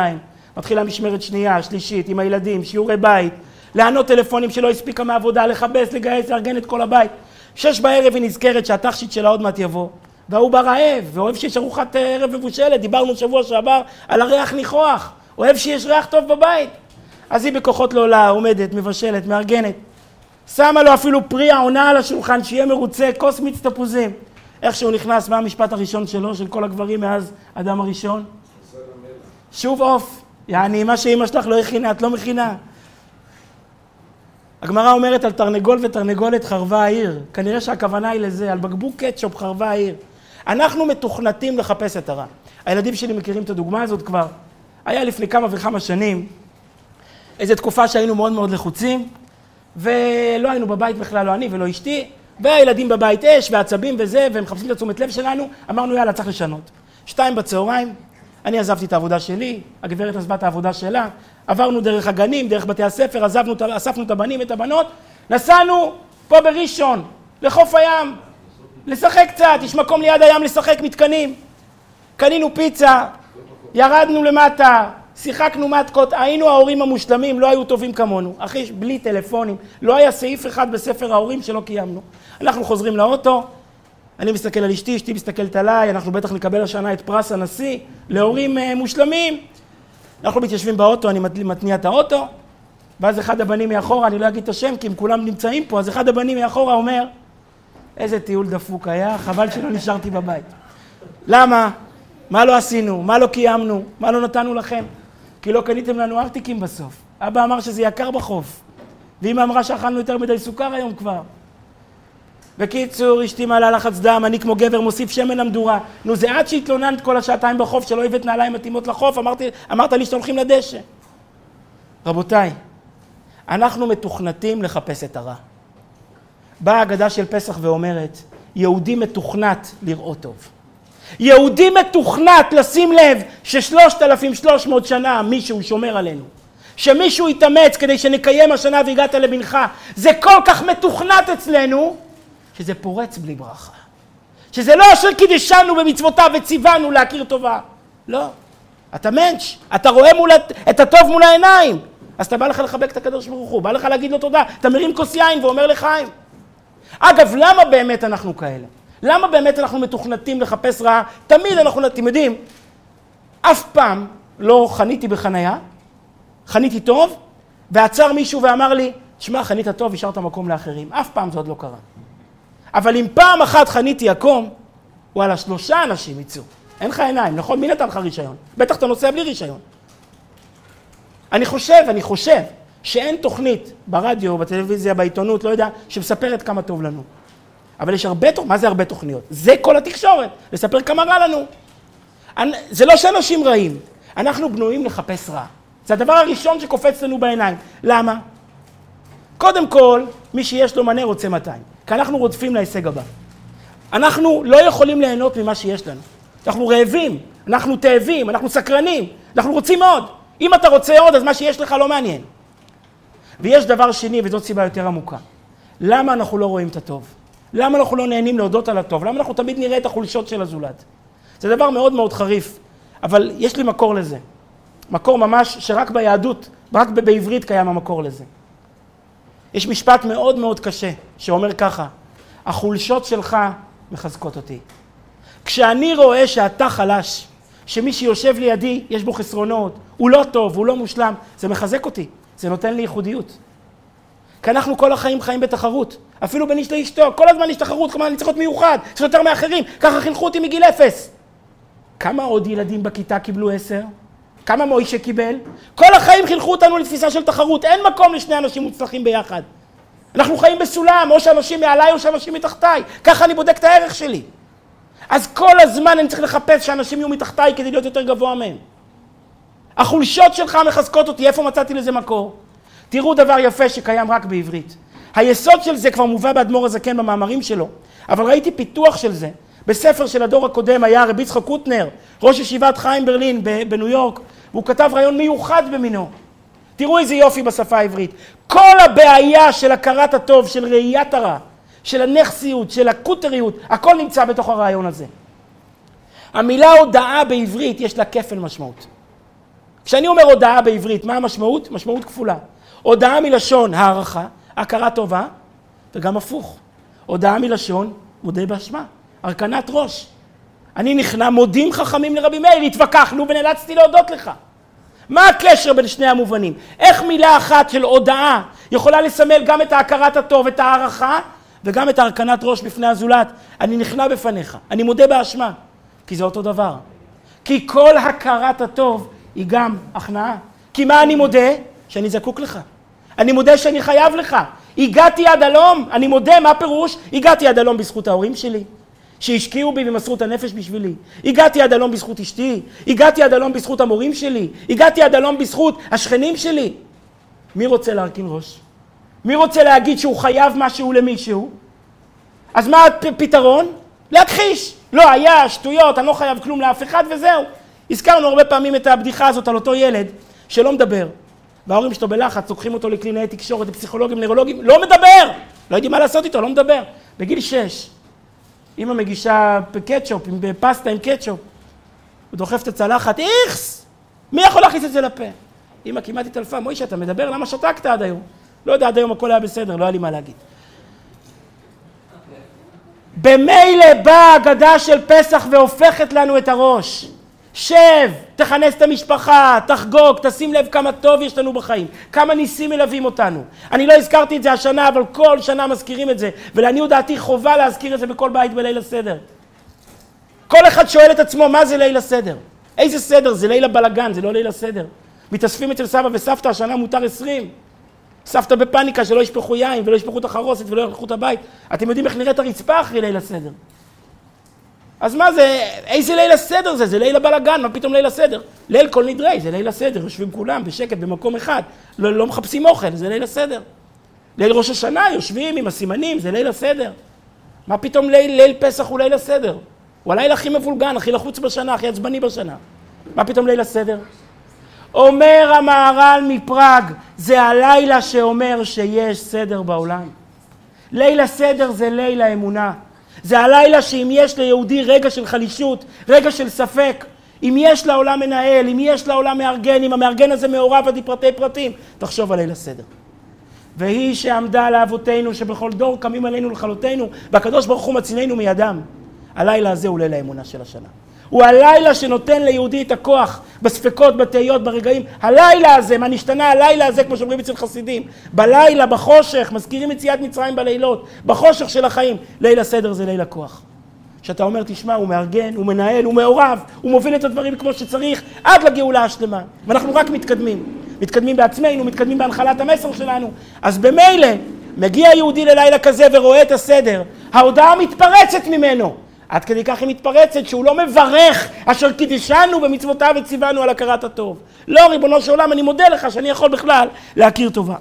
מתחילה משמרת שנייה, שלישית, עם הילדים, שיעורי בית, לענות טלפונים שלא הספיקה מעבודה, לחבס, לגייס, לארגן את כל הבית. 6 בערב היא נזכרת שהתכשיט שלה עוד מעט יבוא. והוא ברעב, ואוהב שיש ארוחת ערב מבושלת, דיברנו שבוע שעבר על הריח ניחוח, אוהב שיש ריח טוב בבית. אז היא בכוחות לא עולה, עומדת, מבשלת, מארגנת. שמה לו אפילו פרי העונה על השולחן, שיהיה מרוצה, כוס מיץ תפוזים. איך שהוא נכנס, מה המשפט הראשון שלו, של כל הגברים מאז אדם הראשון? שוב עוף. יעני, מה שאמא שלך לא הכינה, את לא מכינה. הגמרא אומרת על תרנגול ותרנגולת חרבה העיר. כנראה שהכוונה היא לזה, על בקבוק קטשופ חרבה העיר. אנחנו מתוכנתים לחפש את הרע. הילדים שלי מכירים את הדוגמה הזאת כבר. היה לפני כמה וכמה שנים, איזו תקופה שהיינו מאוד מאוד לחוצים, ולא היינו בבית בכלל, לא אני ולא אשתי, והילדים בבית אש ועצבים וזה, והם מחפשים את התשומת לב שלנו, אמרנו יאללה, צריך לשנות. 2 בצהריים, אני עזבתי את העבודה שלי, הגברת עזבה את העבודה שלה, עברנו דרך הגנים, דרך בתי הספר, אספנו את הבנים ואת הבנות, נסענו פה בראשון, לחוף הים, לשחק קצת, יש מקום ליד הים לשחק מתקנים. קנינו פיצה, ירדנו למטה, שיחקנו מתקות, היינו ההורים המושלמים, לא היו טובים כמונו. אחי, בלי טלפונים, לא היה סעיף אחד בספר ההורים שלא קיימנו. אנחנו חוזרים לאוטו, אני מסתכל על אשתי, אשתי מסתכלת עליי, אנחנו בטח נקבל השנה את פרס הנשיא, להורים מושלמים. אנחנו מתיישבים באוטו, אני מתניע את האוטו, ואז אחד הבנים מאחורה, אני לא אגיד את השם כי הם כולם נמצאים פה, אז אחד הבנים מאחורה אומר, איזה טיול דפוק היה, חבל שלא נשארתי בבית. למה? מה לא עשינו? מה לא קיימנו? מה לא נתנו לכם? כי לא קניתם לנו ארטיקים בסוף. אבא אמר שזה יקר בחוף. ואמא אמרה שאכלנו יותר מדי סוכר היום כבר. בקיצור, אשתי מעלה לחץ דם, אני כמו גבר מוסיף שמן למדורה. נו, זה עד שהתלוננת כל השעתיים בחוף שלא הבאת נעליים מתאימות לחוף, אמרת לי שהולכים לדשא. רבותיי, אנחנו מתוכנתים לחפש את הרע. באה ההגדה של פסח ואומרת, יהודי מתוכנת לראות טוב. יהודי מתוכנת לשים לב ש3,300 שנה מישהו שומר עלינו. שמישהו יתאמץ כדי שנקיים השנה והגעת לבנך. זה כל כך מתוכנת אצלנו, שזה פורץ בלי ברכה. שזה לא אשר קידשנו במצוותיו וציוונו להכיר טובה. לא. אתה מנש, אתה רואה את הטוב מול העיניים. אז אתה בא לך לחבק את הקדוש ברוך הוא, בא לך להגיד לו תודה. אתה מרים כוס יין ואומר לחיים. אגב, למה באמת אנחנו כאלה? למה באמת אנחנו מתוכנתים לחפש רעה? תמיד אנחנו, אתם יודעים, אף פעם לא חניתי בחנייה, חניתי טוב, ועצר מישהו ואמר לי, תשמע, חנית טוב, השארת מקום לאחרים. אף פעם זה עוד לא קרה. אבל אם פעם אחת חניתי יקום, וואלה, 3 אנשים יצאו. אין לך עיניים, נכון? מי נתן לך רישיון? בטח אתה נוסע בלי רישיון. אני חושב שאין תוכנית ברדיו, בטלוויזיה, בעיתונות, לא יודע, שמספרת כמה טוב לנו. אבל יש הרבה תוכניות, מה זה הרבה תוכניות? זה כל התקשורת, לספר כמה רע לנו. זה לא שאנשים רעים, אנחנו בנויים לחפש רע. זה הדבר הראשון שקופץ לנו בעיניים. למה? קודם כל, מי שיש לו מנה רוצה 200, כי אנחנו רודפים להישג הבא. אנחנו לא יכולים ליהנות ממה שיש לנו. אנחנו רעבים, אנחנו תאבים, אנחנו סקרנים, אנחנו רוצים עוד. אם אתה רוצה עוד, אז מה שיש לך לא מעניין. ויש דבר שני, וזאת סיבה יותר עמוקה. למה אנחנו לא רואים את הטוב? למה אנחנו לא נהנים להודות על הטוב? למה אנחנו תמיד נראה את החולשות של הזולת? זה דבר מאוד מאוד חריף, אבל יש לי מקור לזה. מקור ממש שרק ביהדות, רק בעברית קיים המקור לזה. יש משפט מאוד מאוד קשה, שאומר ככה, החולשות שלך מחזקות אותי. כשאני רואה שאתה חלש, שמי שיושב לידי יש בו חסרונות, הוא לא טוב, הוא לא מושלם, זה מחזק אותי, זה נותן לי ייחודיות. כי אנחנו כל החיים חיים בתחרות, אפילו בין איש לאשתו, כל הזמן יש תחרות, כלומר אני צריך להיות מיוחד, צריך יותר מאחרים, ככה חינכו אותי מגיל 0. כמה עוד ילדים בכיתה קיבלו 10? כמה מוישה קיבל? כל החיים חינכו אותנו לתפיסה של תחרות, אין מקום לשני אנשים מוצלחים ביחד. אנחנו חיים בסולם, או שאנשים מעליי או שאנשים מתחתיי, ככה אני בודק את הערך שלי. אז כל הזמן אני צריך לחפש שאנשים יהיו מתחתיי כדי להיות יותר גבוה מהם. החולשות שלך מחזקות אותי, איפה מצאתי לזה מקור? תראו דבר יפה שקיים רק בעברית. היסוד של זה כבר מובא באדמו"ר הזקן במאמרים שלו, אבל ראיתי פיתוח של זה. בספר של הדור הקודם היה רבי יצחק קוטנר, ראש ישיבת חיים ברלין בניו יורק, והוא כתב רעיון מיוחד במינו. תראו איזה יופי בשפה העברית. כל הבעיה של הכרת הטוב, של ראיית הרע, של הנכסיות, של הקוטריות, הכל נמצא בתוך הרעיון הזה. המילה הודעה בעברית יש לה כפל משמעות. כשאני אומר הודעה בעברית, מה המשמעות? משמעות כפולה. הודעה מלשון הערכה, הכרת טובה, וגם הפוך. הודעה מלשון מודה באשמה, הרכנת ראש. אני נכנע, מודים חכמים לרבי מאיר, התווכחנו ונאלצתי להודות לך. מה הקשר בין שני המובנים? איך מילה אחת של הודעה יכולה לסמל גם את ההכרת הטוב, את הערכה, וגם את הרכנת ראש בפני הזולת? אני נכנע בפניך, אני מודה באשמה, כי זה אותו דבר. כי כל הכרת הטוב היא גם הכנעה. כי מה אני מודה? שאני זקוק לך. אני מודה שאני חייב לך. הגעתי עד הלום, אני מודה, מה פירוש? הגעתי עד הלום בזכות ההורים שלי, שהשקיעו בי ומסרו את הנפש בשבילי. הגעתי עד הלום בזכות אשתי, הגעתי עד הלום בזכות המורים שלי, הגעתי עד הלום בזכות השכנים שלי. מי רוצה להרכין ראש? מי רוצה להגיד שהוא חייב משהו למישהו? אז מה הפתרון? להכחיש. לא היה, שטויות, אני לא חייב כלום לאף אחד וזהו. הזכרנו הרבה פעמים את הבדיחה הזאת על אותו ילד שלא מדבר. וההורים שלו בלחץ, לוקחים אותו לקלינאי תקשורת, לפסיכולוגים, נוירולוגים, לא מדבר! לא יודעים מה לעשות איתו, לא מדבר. בגיל 6, אמא מגישה קטשופ, פסטה עם קטשופ. הוא דוחף את הצלחת, איכס! מי יכול להכניס את זה לפה? אמא כמעט התעלפה, מוישה, אתה מדבר? למה שתקת עד היום? לא יודע, עד היום הכל היה בסדר, לא היה לי מה להגיד. במילא באה אגדה של פסח והופכת לנו את הראש. שב, תכנס את המשפחה, תחגוג, תשים לב כמה טוב יש לנו בחיים, כמה ניסים מלווים אותנו. אני לא הזכרתי את זה השנה, אבל כל שנה מזכירים את זה, ולעניות דעתי חובה להזכיר את זה בכל בית בליל הסדר. כל אחד שואל את עצמו, מה זה ליל הסדר? איזה סדר? זה ליל הבלגן, זה לא ליל הסדר. מתאספים אצל סבא וסבתא, השנה מותר 20. סבתא בפניקה שלא ישפכו יין ולא ישפכו את החרוסת ולא ירחו את הבית. אתם יודעים איך נראית הרצפה אחרי ליל הסדר? אז מה זה, איזה ליל הסדר זה? זה ליל הבלגן, מה פתאום ליל הסדר? ליל כל נדרי, זה ליל הסדר, יושבים כולם בשקט במקום אחד, לא מחפשים אוכל, זה ליל הסדר. ליל ראש השנה, יושבים עם הסימנים, זה ליל הסדר. מה פתאום ליל פסח הוא ליל הסדר? הוא הלילה הכי מבולגן, הכי לחוץ בשנה, הכי עצבני בשנה. מה פתאום ליל הסדר? אומר המהר"ל מפראג, זה הלילה שאומר שיש סדר בעולם. ליל הסדר זה ליל האמונה. זה הלילה שאם יש ליהודי רגע של חלישות, רגע של ספק, אם יש לעולם מנהל, אם יש לעולם מארגן, אם המארגן הזה מעורב עד פרטי פרטים, תחשוב על ליל הסדר. והיא שעמדה לאבותינו שבכל דור קמים עלינו לכלותנו, והקדוש ברוך הוא מצילנו מידם. הלילה הזה הוא ליל האמונה של השנה. הוא הלילה שנותן ליהודי את הכוח בספקות, בתהיות, ברגעים. הלילה הזה, מה נשתנה הלילה הזה, כמו שאומרים אצל חסידים, בלילה, בחושך, מזכירים יציאת מצרים בלילות, בחושך של החיים. ליל הסדר זה ליל הכוח. שאתה אומר, תשמע, הוא מארגן, הוא מנהל, הוא מעורב, הוא מוביל את הדברים כמו שצריך, עד לגאולה השלמה. ואנחנו רק מתקדמים. מתקדמים בעצמנו, מתקדמים בהנחלת המסר שלנו. אז במילא, מגיע יהודי ללילה כזה ורואה את הסדר, ההודעה מתפרצת ממנו. עד כדי כך היא מתפרצת שהוא לא מברך אשר קידשנו במצוותיו וציוונו על הכרת הטוב. לא, ריבונו של עולם, אני מודה לך שאני יכול בכלל להכיר טובה.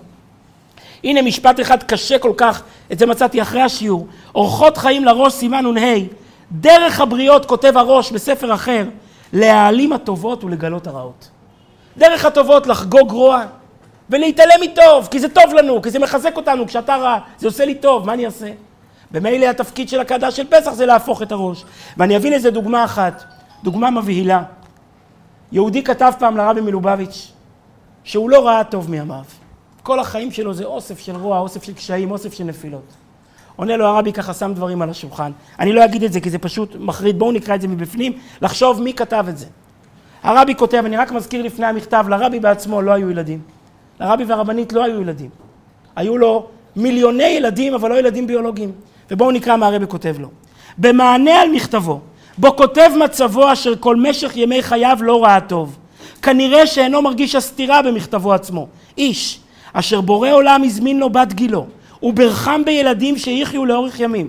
הנה משפט אחד קשה כל כך, את זה מצאתי אחרי השיעור. אורחות חיים לראש סימן נ"ה, דרך הבריות כותב הראש בספר אחר, להעלים הטובות ולגלות הרעות. דרך הטובות לחגוג רוע ולהתעלם מטוב, כי זה טוב לנו, כי זה מחזק אותנו, כשאתה רע, זה עושה לי טוב, מה אני אעשה? במילא התפקיד של הקדש של פסח זה להפוך את הראש. ואני אביא לזה דוגמה אחת, דוגמה מבהילה. יהודי כתב פעם לרבי מלובביץ' שהוא לא ראה טוב מימיו. כל החיים שלו זה אוסף של רוע, אוסף של קשיים, אוסף של נפילות. עונה לו הרבי ככה, שם דברים על השולחן. אני לא אגיד את זה כי זה פשוט מחריד, בואו נקרא את זה מבפנים, לחשוב מי כתב את זה. הרבי כותב, אני רק מזכיר לפני המכתב, לרבי בעצמו לא היו ילדים. לרבי והרבנית לא היו ילדים. היו לו מיליוני ילדים, אבל לא ילדים ביולוגיים. ובואו נקרא מה הרבי כותב לו. במענה על מכתבו, בו כותב מצבו אשר כל משך ימי חייו לא ראה טוב. כנראה שאינו מרגיש הסתירה במכתבו עצמו. איש, אשר בורא עולם הזמין לו בת גילו, וברחם בילדים שיחיו לאורך ימים.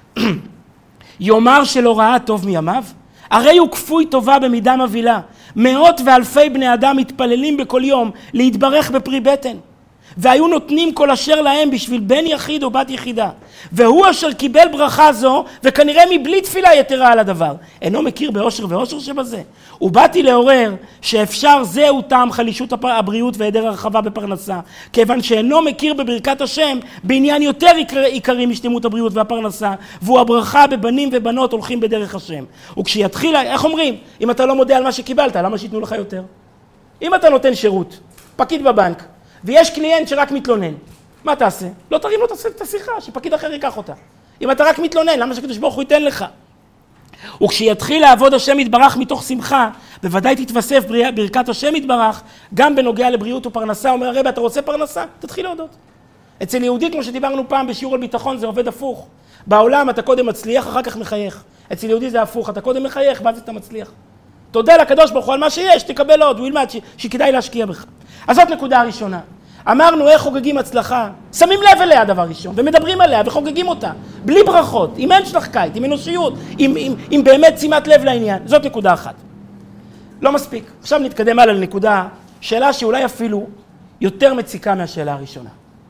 יאמר שלא ראה טוב מימיו? הרי הוא כפוי טובה במידה מבהילה. מאות ואלפי בני אדם מתפללים בכל יום להתברך בפרי בטן. והיו נותנים כל אשר להם בשביל בן יחיד או בת יחידה. והוא אשר קיבל ברכה זו, וכנראה מבלי תפילה יתרה על הדבר, אינו מכיר באושר ואושר שבזה. ובאתי לעורר שאפשר זהו טעם חלישות הבריאות והיעדר הרחבה בפרנסה, כיוון שאינו מכיר בברכת השם בעניין יותר עיקרי משלמות הבריאות והפרנסה, והוא הברכה בבנים ובנות הולכים בדרך השם. וכשיתחיל, איך אומרים? אם אתה לא מודה על מה שקיבלת, למה שיתנו לך יותר? אם אתה נותן שירות, פקיד בבנק, ויש קליינט שרק מתלונן, מה תעשה? לא תרים לו את השיחה, שפקיד אחר ייקח אותה. אם אתה רק מתלונן, למה שהקדוש ברוך הוא ייתן לך? וכשיתחיל לעבוד השם יתברך מתוך שמחה, בוודאי תתווסף ברכת השם יתברך, גם בנוגע לבריאות ופרנסה. אומר הרב, אתה רוצה פרנסה? תתחיל להודות. אצל יהודי, כמו שדיברנו פעם בשיעור על ביטחון, זה עובד הפוך. בעולם אתה קודם מצליח, אחר כך מחייך. אצל יהודי זה הפוך, אתה קודם מחייך, ואז אתה מצליח. תודה לקדוש ברוך הוא על מה שיש, תקבל עוד, הוא ילמד שכדאי להשקיע בך. אז זאת נקודה הראשונה. אמרנו איך חוגגים הצלחה, שמים לב אליה דבר ראשון, ומדברים עליה וחוגגים אותה, בלי ברכות, עם אין שלחקית, עם אנושיות, עם באמת שימת לב לעניין. זאת נקודה אחת. לא מספיק. עכשיו נתקדם הלאה לנקודה, שאלה שאולי אפילו יותר מציקה מהשאלה הראשונה.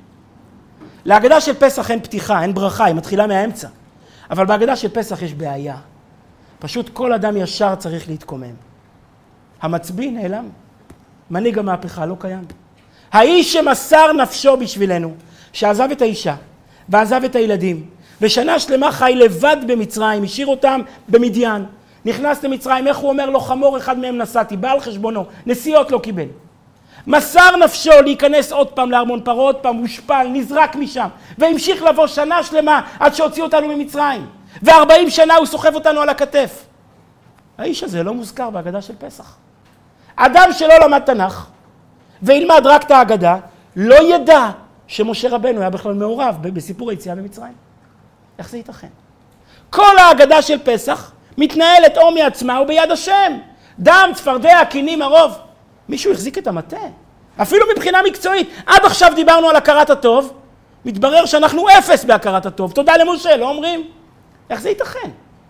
להגדה של פסח אין פתיחה, אין ברכה, היא מתחילה מהאמצע. אבל בהגדה של פסח יש בעיה. פשוט כל אדם ישר צריך להתקומם. המצביא נעלם. מנהיג המהפכה לא קיים. האיש שמסר נפשו בשבילנו, שעזב את האישה ועזב את הילדים, ושנה שלמה חי לבד במצרים, השאיר אותם במדיין, נכנס למצרים, איך הוא אומר לו? חמור אחד מהם נסעתי, בא על חשבונו, נסיעות לא קיבל. מסר נפשו להיכנס עוד פעם לארמון פרעה, עוד פעם הושפל, נזרק משם, והמשיך לבוא שנה שלמה עד שהוציא אותנו ממצרים, ו40 שנה הוא סוחב אותנו על הכתף. האיש הזה לא מוזכר בהגדה של פסח. אדם שלא למד תנ"ך, וילמד רק את ההגדה, לא ידע שמשה רבנו היה בכלל מעורב בסיפור היציאה במצרים. איך זה ייתכן? כל ההגדה של פסח מתנהלת או מעצמה או ביד השם. דם, צפרדע, קינים, הרוב. מישהו החזיק את המטה. אפילו מבחינה מקצועית. עד עכשיו דיברנו על הכרת הטוב, מתברר שאנחנו אפס בהכרת הטוב. תודה למשה, לא אומרים? איך זה ייתכן?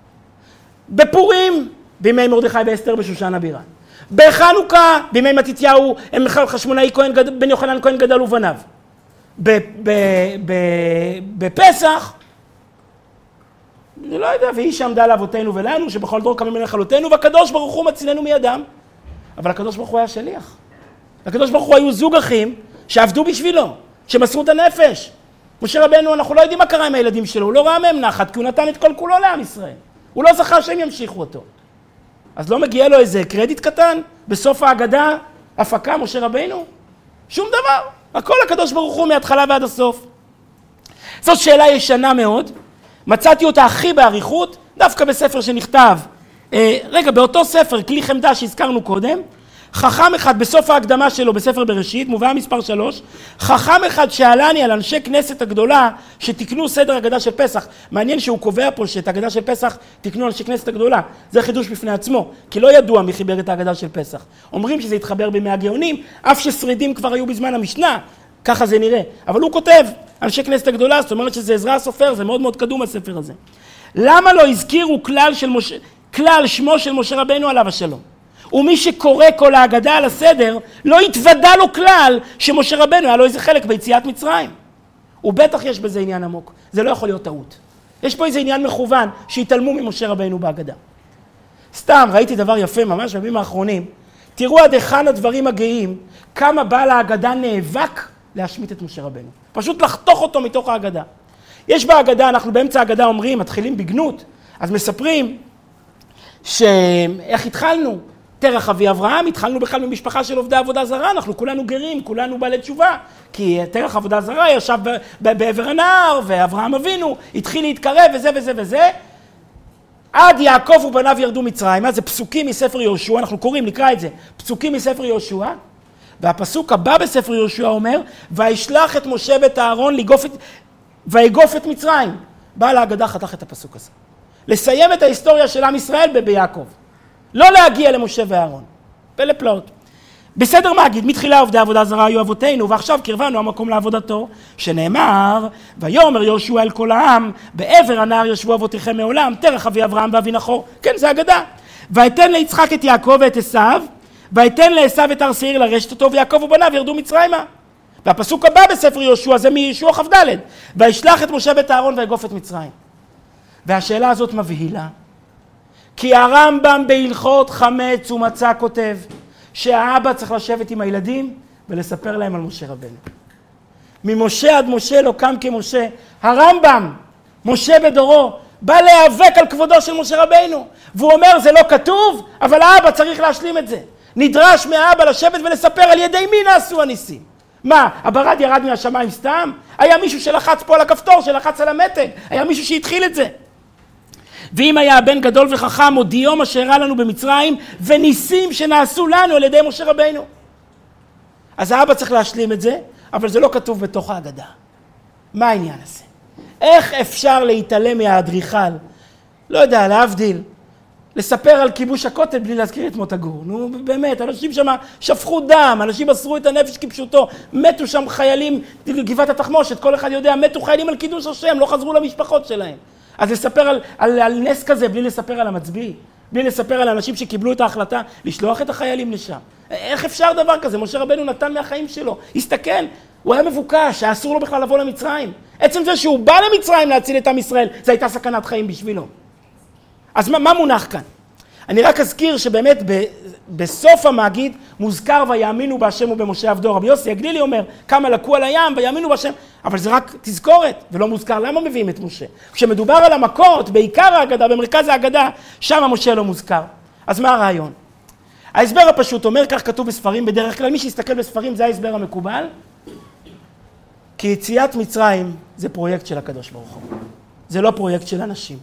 בפורים, בימי מרדכי ואסתר בשושן הבירה. בחנוכה, בימי מתתיהו, הם חשמונאי בן יוחנן כהן גדל ובניו. בפסח, אני לא יודע, והיא שעמדה לאבותינו ולנו, שבכל דור קמים לכלותנו, והקדוש ברוך הוא מצילנו מידם. אבל הקדוש ברוך הוא היה שליח. הקדוש ברוך הוא היו זוג אחים שעבדו בשבילו, שמסרו את הנפש. משה רבנו, אנחנו לא יודעים מה קרה עם הילדים שלו, הוא לא ראה מהם נחת, כי הוא נתן את כל כולו לעם ישראל. הוא לא זכה שהם ימשיכו אותו. אז לא מגיע לו איזה קרדיט קטן בסוף ההגדה, הפקה, משה רבנו? שום דבר. הכל הקדוש ברוך הוא מההתחלה ועד הסוף. זאת שאלה ישנה מאוד. מצאתי אותה הכי בעריכות, דווקא בספר שנכתב. באותו ספר, כלי חמדה שהזכרנו קודם, חכם אחד בסוף ההקדמה שלו בספר בראשית, מובאה מספר 3, חכם אחד שאלני על אנשי כנסת הגדולה שתקנו סדר הגדה של פסח. מעניין שהוא קובע פה שאת הגדה של פסח תקנו אנשי כנסת הגדולה. זה חידוש בפני עצמו, כי לא ידוע מי חיבר את ההגדה של פסח. אומרים שזה התחבר בימי הגאונים, אף ששרידים כבר היו בזמן המשנה, ככה זה נראה. אבל הוא כותב, אנשי כנסת הגדולה, זאת אומרת שזה עזרא הסופר, זה מאוד מאוד קדום הספר הזה. למה לא הזכירו כלל שמו של משה רבנו עליו השלום? ומי שקורא כל ההגדה על הסדר, לא יתוודע לו כלל שמשה רבנו היה לו איזה חלק ביציאת מצרים. ובטח יש בזה עניין עמוק. זה לא יכול להיות טעות. יש פה איזה עניין מכוון שהתעלמו ממשה רבנו בהגדה. סתם, ראיתי דבר יפה ממש בימים האחרונים. תראו עד היכן הדברים הגאים, כמה בעל ההגדה נאבק להשמיט את משה רבנו. פשוט לחתוך אותו מתוך ההגדה. יש בהגדה, אנחנו באמצע ההגדה אומרים, מתחילים בגנות, אז מספרים שאיך התחלנו? תרח אבי אברהם, התחלנו בכלל ממשפחה של עובדי עבודה זרה, אנחנו כולנו גרים, כולנו בעלי תשובה, כי תרח עבודה זרה ישב בעבר הנהר, ואברהם אבינו התחיל להתקרב וזה וזה וזה, עד יעקב ובניו ירדו מצרימה. זה פסוקים מספר יהושע, אנחנו קוראים, נקרא את זה, פסוקים מספר יהושע, והפסוק הבא בספר יהושע אומר, וישלח את משה ואת אהרון ויגוף את מצרים. בעל ההגדה חתך את הפסוק הזה. לסיים את ההיסטוריה של עם ישראל ביעקב. לא להגיע למשה ואהרון. פלא פלאות. בסדר מגיד, מתחילה עובדי עבודה זרה היו אבותינו, ועכשיו קרבנו המקום לעבודתו, שנאמר, ויאמר יהושע אל כל העם, בעבר הנהר ישבו אבותיכם מעולם, תרח אבי אברהם ואבי נחור. כן, זה אגדה. ויתן ליצחק את יעקב ואת עשיו, ויתן לעשיו את הר שעיר לרשת אותו, ויעקב ובניו ירדו מצרימה. והפסוק הבא בספר יהושע זה מישוע כ"ד, וישלח את משה ואת אהרון ויגוף את מצרים. והשאלה הזאת מבהילה, כי הרמב"ם בהלכות חמץ ומצה כותב שהאבא צריך לשבת עם הילדים ולספר להם על משה רבנו. ממשה עד משה לא קם כמשה. הרמב"ם, משה בדורו, בא להיאבק על כבודו של משה רבנו. והוא אומר, זה לא כתוב, אבל האבא צריך להשלים את זה. נדרש מהאבא לשבת ולספר על ידי מי נעשו הניסים. מה, הברד ירד מהשמיים סתם? היה מישהו שלחץ פה על הכפתור, שלחץ על המתג, היה מישהו שהתחיל את זה. ואם היה הבן גדול וחכם, הודיעו מה שאירע לנו במצרים, וניסים שנעשו לנו על ידי משה רבינו. אז האבא צריך להשלים את זה, אבל זה לא כתוב בתוך ההגדה. מה העניין הזה? איך אפשר להתעלם מהאדריכל? לא יודע, להבדיל. לספר על כיבוש הכותל בלי להזכיר את מות הגור. נו, באמת, אנשים שם שפכו דם, אנשים מסרו את הנפש כפשוטו, מתו שם חיילים, גבעת התחמושת, כל אחד יודע, מתו חיילים על קידוש השם, לא חזרו למשפחות שלהם. אז לספר על נס כזה בלי לספר על המצביא, בלי לספר על אנשים שקיבלו את ההחלטה, לשלוח את החיילים לשם. איך אפשר דבר כזה? משה רבנו נתן מהחיים שלו, הסתכן, הוא היה מבוקש, אסור לו בכלל לבוא למצרים. עצם זה שהוא בא למצרים להציל את עם ישראל, זה הייתה סכנת חיים בשבילו. אז מה מונח כאן? אני רק אזכיר שבאמת בסוף המגיד מוזכר ויאמינו בהשם ובמשה עבדו. רבי יוסי הגלילי אומר כמה לקו על הים ויאמינו בהשם, אבל זה רק תזכורת ולא מוזכר. למה מביאים את משה? כשמדובר על המקורות, בעיקר ההגדה, במרכז ההגדה, שם משה לא מוזכר. אז מה הרעיון? ההסבר הפשוט אומר, כך כתוב בספרים בדרך כלל, מי שיסתכל בספרים זה ההסבר המקובל, כי יציאת מצרים זה פרויקט של הקדוש ברוך הוא. זה לא פרויקט של אנשים.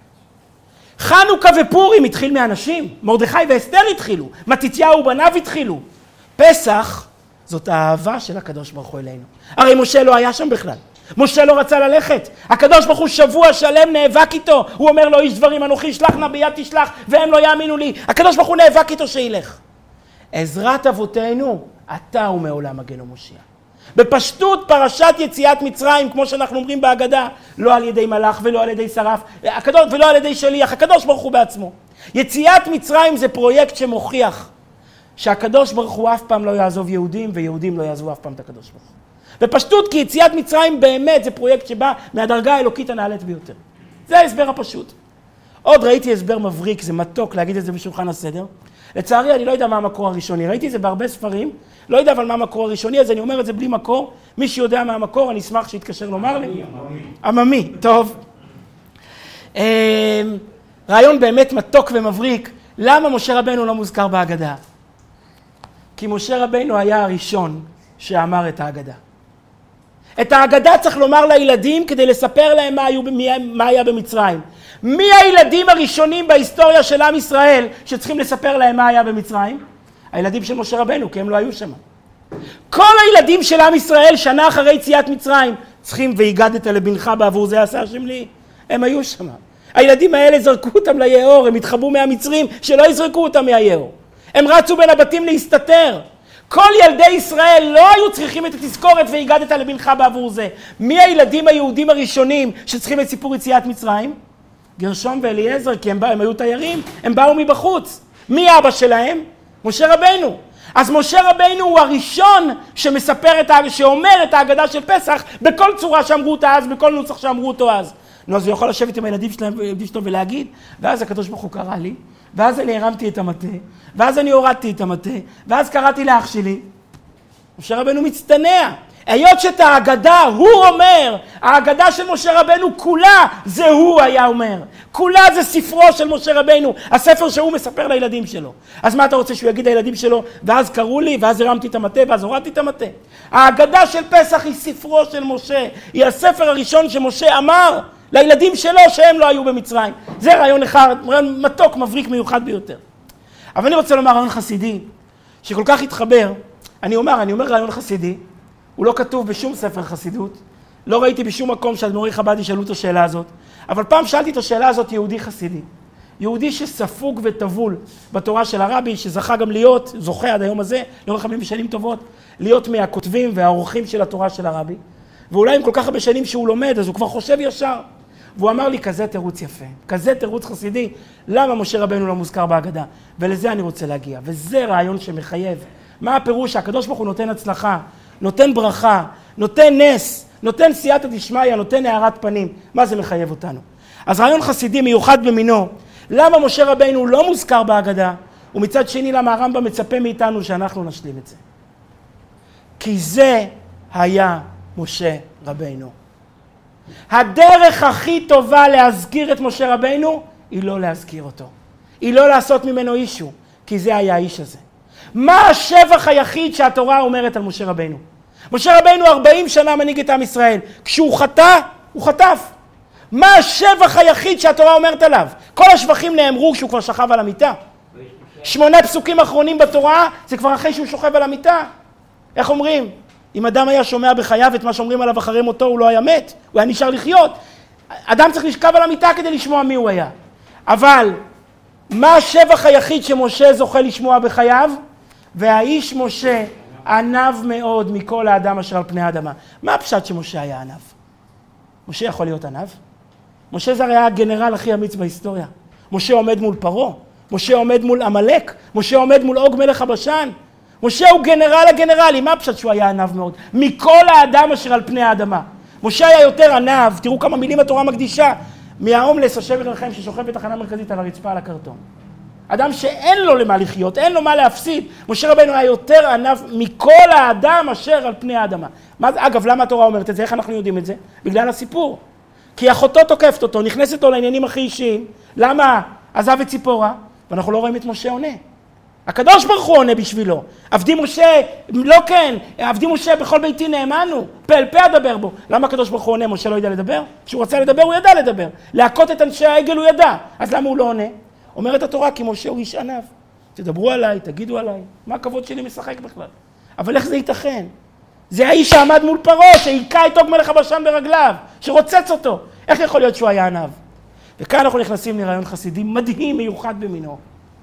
חנוכה ופורים התחיל מאנשים, מרדכי ואסתר התחילו, מתתיהו ובניו התחילו. פסח זאת האהבה של הקדוש ברוך הוא אלינו. הרי משה לא היה שם בכלל. משה לא רצה ללכת. הקדוש ברוך הוא שבוע שלם נאבק איתו. הוא אומר לו, איש דברים אנוכי שלח נא ביד תשלח והם לא יאמינו לי. הקדוש ברוך הוא נאבק איתו שילך. עזרת אבותינו, אתה ומעולם מגן ומושיע. בפשטות פרשת יציאת מצרים, כמו שאנחנו אומרים בהגדה, לא על ידי מלאך ולא על ידי שרף, ולא על ידי שליח, הקדוש ברוך הוא בעצמו. יציאת מצרים זה פרויקט שמוכיח שהקדוש ברוך הוא אף פעם לא יעזוב יהודים, ויהודים לא יעזבו אף פעם את הקדוש ברוך הוא. בפשטות כי יציאת מצרים באמת זה פרויקט שבא מהדרגה האלוקית הנעלית ביותר. זה ההסבר הפשוט. עוד ראיתי הסבר מבריק, זה מתוק להגיד את זה בשולחן הסדר. לצערי אני לא יודע מה המקור הראשוני, ראיתי את זה בהרבה ספרים, לא יודע אבל מה המקור הראשוני, אז אני אומר את זה בלי מקור. מי שיודע מה המקור, אני אשמח שיתקשר לומר לי. עממי, טוב. רעיון באמת מתוק ומבריק, למה משה רבנו לא מוזכר בהגדה? כי משה רבנו היה הראשון שאמר את ההגדה. את ההגדה צריך לומר לילדים כדי לספר להם מה היה במצרים. מי הילדים הראשונים בהיסטוריה של עם ישראל שצריכים לספר להם מה היה במצרים? הילדים של משה רבנו, כי הם לא היו שם. כל הילדים של עם ישראל שנה אחרי יציאת מצרים צריכים והגדת לבנך בעבור זה עשה השם לי. הם היו שם. הילדים האלה זרקו אותם ליאור, הם התחבאו מהמצרים שלא יזרקו אותם מהיאור. הם רצו בין הבתים להסתתר. כל ילדי ישראל לא היו צריכים את התזכורת והגדת לבנך בעבור זה. מי הילדים היהודים הראשונים שצריכים את סיפור יציאת מצרים? גרשום ואליעזר, כי הם היו תיירים, הם באו מבחוץ. מי אבא שלהם? משה רבנו. אז משה רבנו הוא הראשון שאומר את ההגדה של פסח בכל צורה שאמרו אותה אז, בכל נוסח שאמרו אותו אז. נו, אז הוא יכול לשבת עם הילדים שלו ולהגיד, ואז הקדוש ברוך הוא קרא לי, ואז אני הרמתי את המטה, ואז אני הורדתי את המטה, ואז קראתי לאח שלי. משה רבנו מצטנע. היות שאת ההגדה הוא אומר, ההגדה של משה רבנו כולה זה הוא היה אומר. כולה זה ספרו של משה רבנו, הספר שהוא מספר לילדים שלו. אז מה אתה רוצה שהוא יגיד לילדים שלו? ואז קראו לי, ואז הרמתי את המטה, ואז הורדתי את המטה. ההגדה של פסח היא ספרו של משה, היא הספר הראשון שמשה אמר לילדים שלו שהם לא היו במצרים. זה רעיון אחד, רעיון מתוק, מבריק, מיוחד ביותר. אבל אני רוצה לומר רעיון חסידי, שכל כך התחבר. אני אומר רעיון חסידי, הוא לא כתוב בשום ספר חסידות, לא ראיתי בשום מקום שאדמו"רי חב"ד ישאלו את השאלה הזאת, אבל פעם שאלתי את השאלה הזאת יהודי חסידי, יהודי שספוג וטבול בתורה של הרבי, שזכה גם להיות, זוכה עד היום הזה, לאורך הרבה שנים טובות, להיות מהכותבים והעורכים של התורה של הרבי, ואולי עם כל כך הרבה שנים שהוא לומד, אז הוא כבר חושב ישר, והוא אמר לי, כזה תירוץ יפה, כזה תירוץ חסידי, למה משה רבנו לא מוזכר בהגדה? ולזה אני רוצה להגיע, וזה רעיון שמחייב. מה הפירוש? הקדוש ברוך הוא נותן הצלחה, נותן ברכה, נותן נס, נותן סייעתא דשמיא, נותן הארת פנים. מה זה מחייב אותנו? אז רעיון חסידי מיוחד במינו, למה משה רבנו לא מוזכר בהגדה, ומצד שני למה הרמב"ם מצפה מאיתנו שאנחנו נשלים את זה? כי זה היה משה רבנו. הדרך הכי טובה להזכיר את משה רבנו, היא לא להזכיר אותו. היא לא לעשות ממנו אישו, כי זה היה האיש הזה. מה השבח היחיד שהתורה אומרת על משה רבנו? משה רבנו 40 שנה מנהיג את עם ישראל. כשהוא חטא, הוא חטף. מה השבח היחיד שהתורה אומרת עליו? כל השבחים נאמרו כשהוא כבר שכב על המיטה. 8 פסוקים אחרונים בתורה, זה כבר אחרי שהוא שוכב על המיטה. איך אומרים? אם אדם היה שומע בחייו את מה שאומרים עליו אחרי מותו, הוא לא היה מת, הוא היה נשאר לחיות. אדם צריך לשכב על המיטה כדי לשמוע מי הוא היה. אבל מה השבח היחיד שמשה זוכה לשמוע בחייו? והאיש משה ענב מאוד מכל האדם אשר על פני האדמה. מה הפשט שמשה היה ענב? משה יכול להיות ענב? משה זה היה הגנרל הכי אמיץ בהיסטוריה. משה עומד מול פרעה, משה עומד מול עמלק, משה עומד מול אוג מלך הבשן. משה הוא גנרל הגנרלים. מה הפשט שהוא היה ענב מאוד? מכל האדם אשר על פני האדמה. משה היה יותר ענב, תראו כמה מילים התורה מקדישה, מההומלס השבר לכם ששוכב בתחנה מרכזית על הרצפה על הקרטון. אדם שאין לו למה לחיות, אין לו מה להפסיד. משה רבנו היה יותר ענב מכל האדם אשר על פני האדמה. אגב, למה התורה אומרת את זה? איך אנחנו יודעים את זה? בגלל הסיפור. כי אחותו תוקפת אותו, נכנסת לו לעניינים הכי אישיים. למה עזב את ציפורה? ואנחנו לא רואים את משה עונה. הקדוש ברוך הוא עונה בשבילו. עבדי משה, לא כן, עבדי משה בכל ביתי נאמנו, פה אל פה אדבר בו. למה הקדוש ברוך הוא עונה? משה לא ידע לדבר? כשהוא רצה לדבר הוא ידע לדבר. להכות את אנשי העגל הוא ידע. אז למה הוא לא עונה? אומרת התורה, כי משה הוא איש ענב. תדברו עליי, תגידו עליי. מה הכבוד שלי משחק בכלל? אבל איך זה ייתכן? זה האיש שעמד מול פרעה, שהיכה את אוג מלך הבשן ברגליו, שרוצץ אותו. איך יכול להיות שהוא היה ענב? וכאן אנחנו נכנסים לרעיון חסידי מדהים, מיוחד במינו.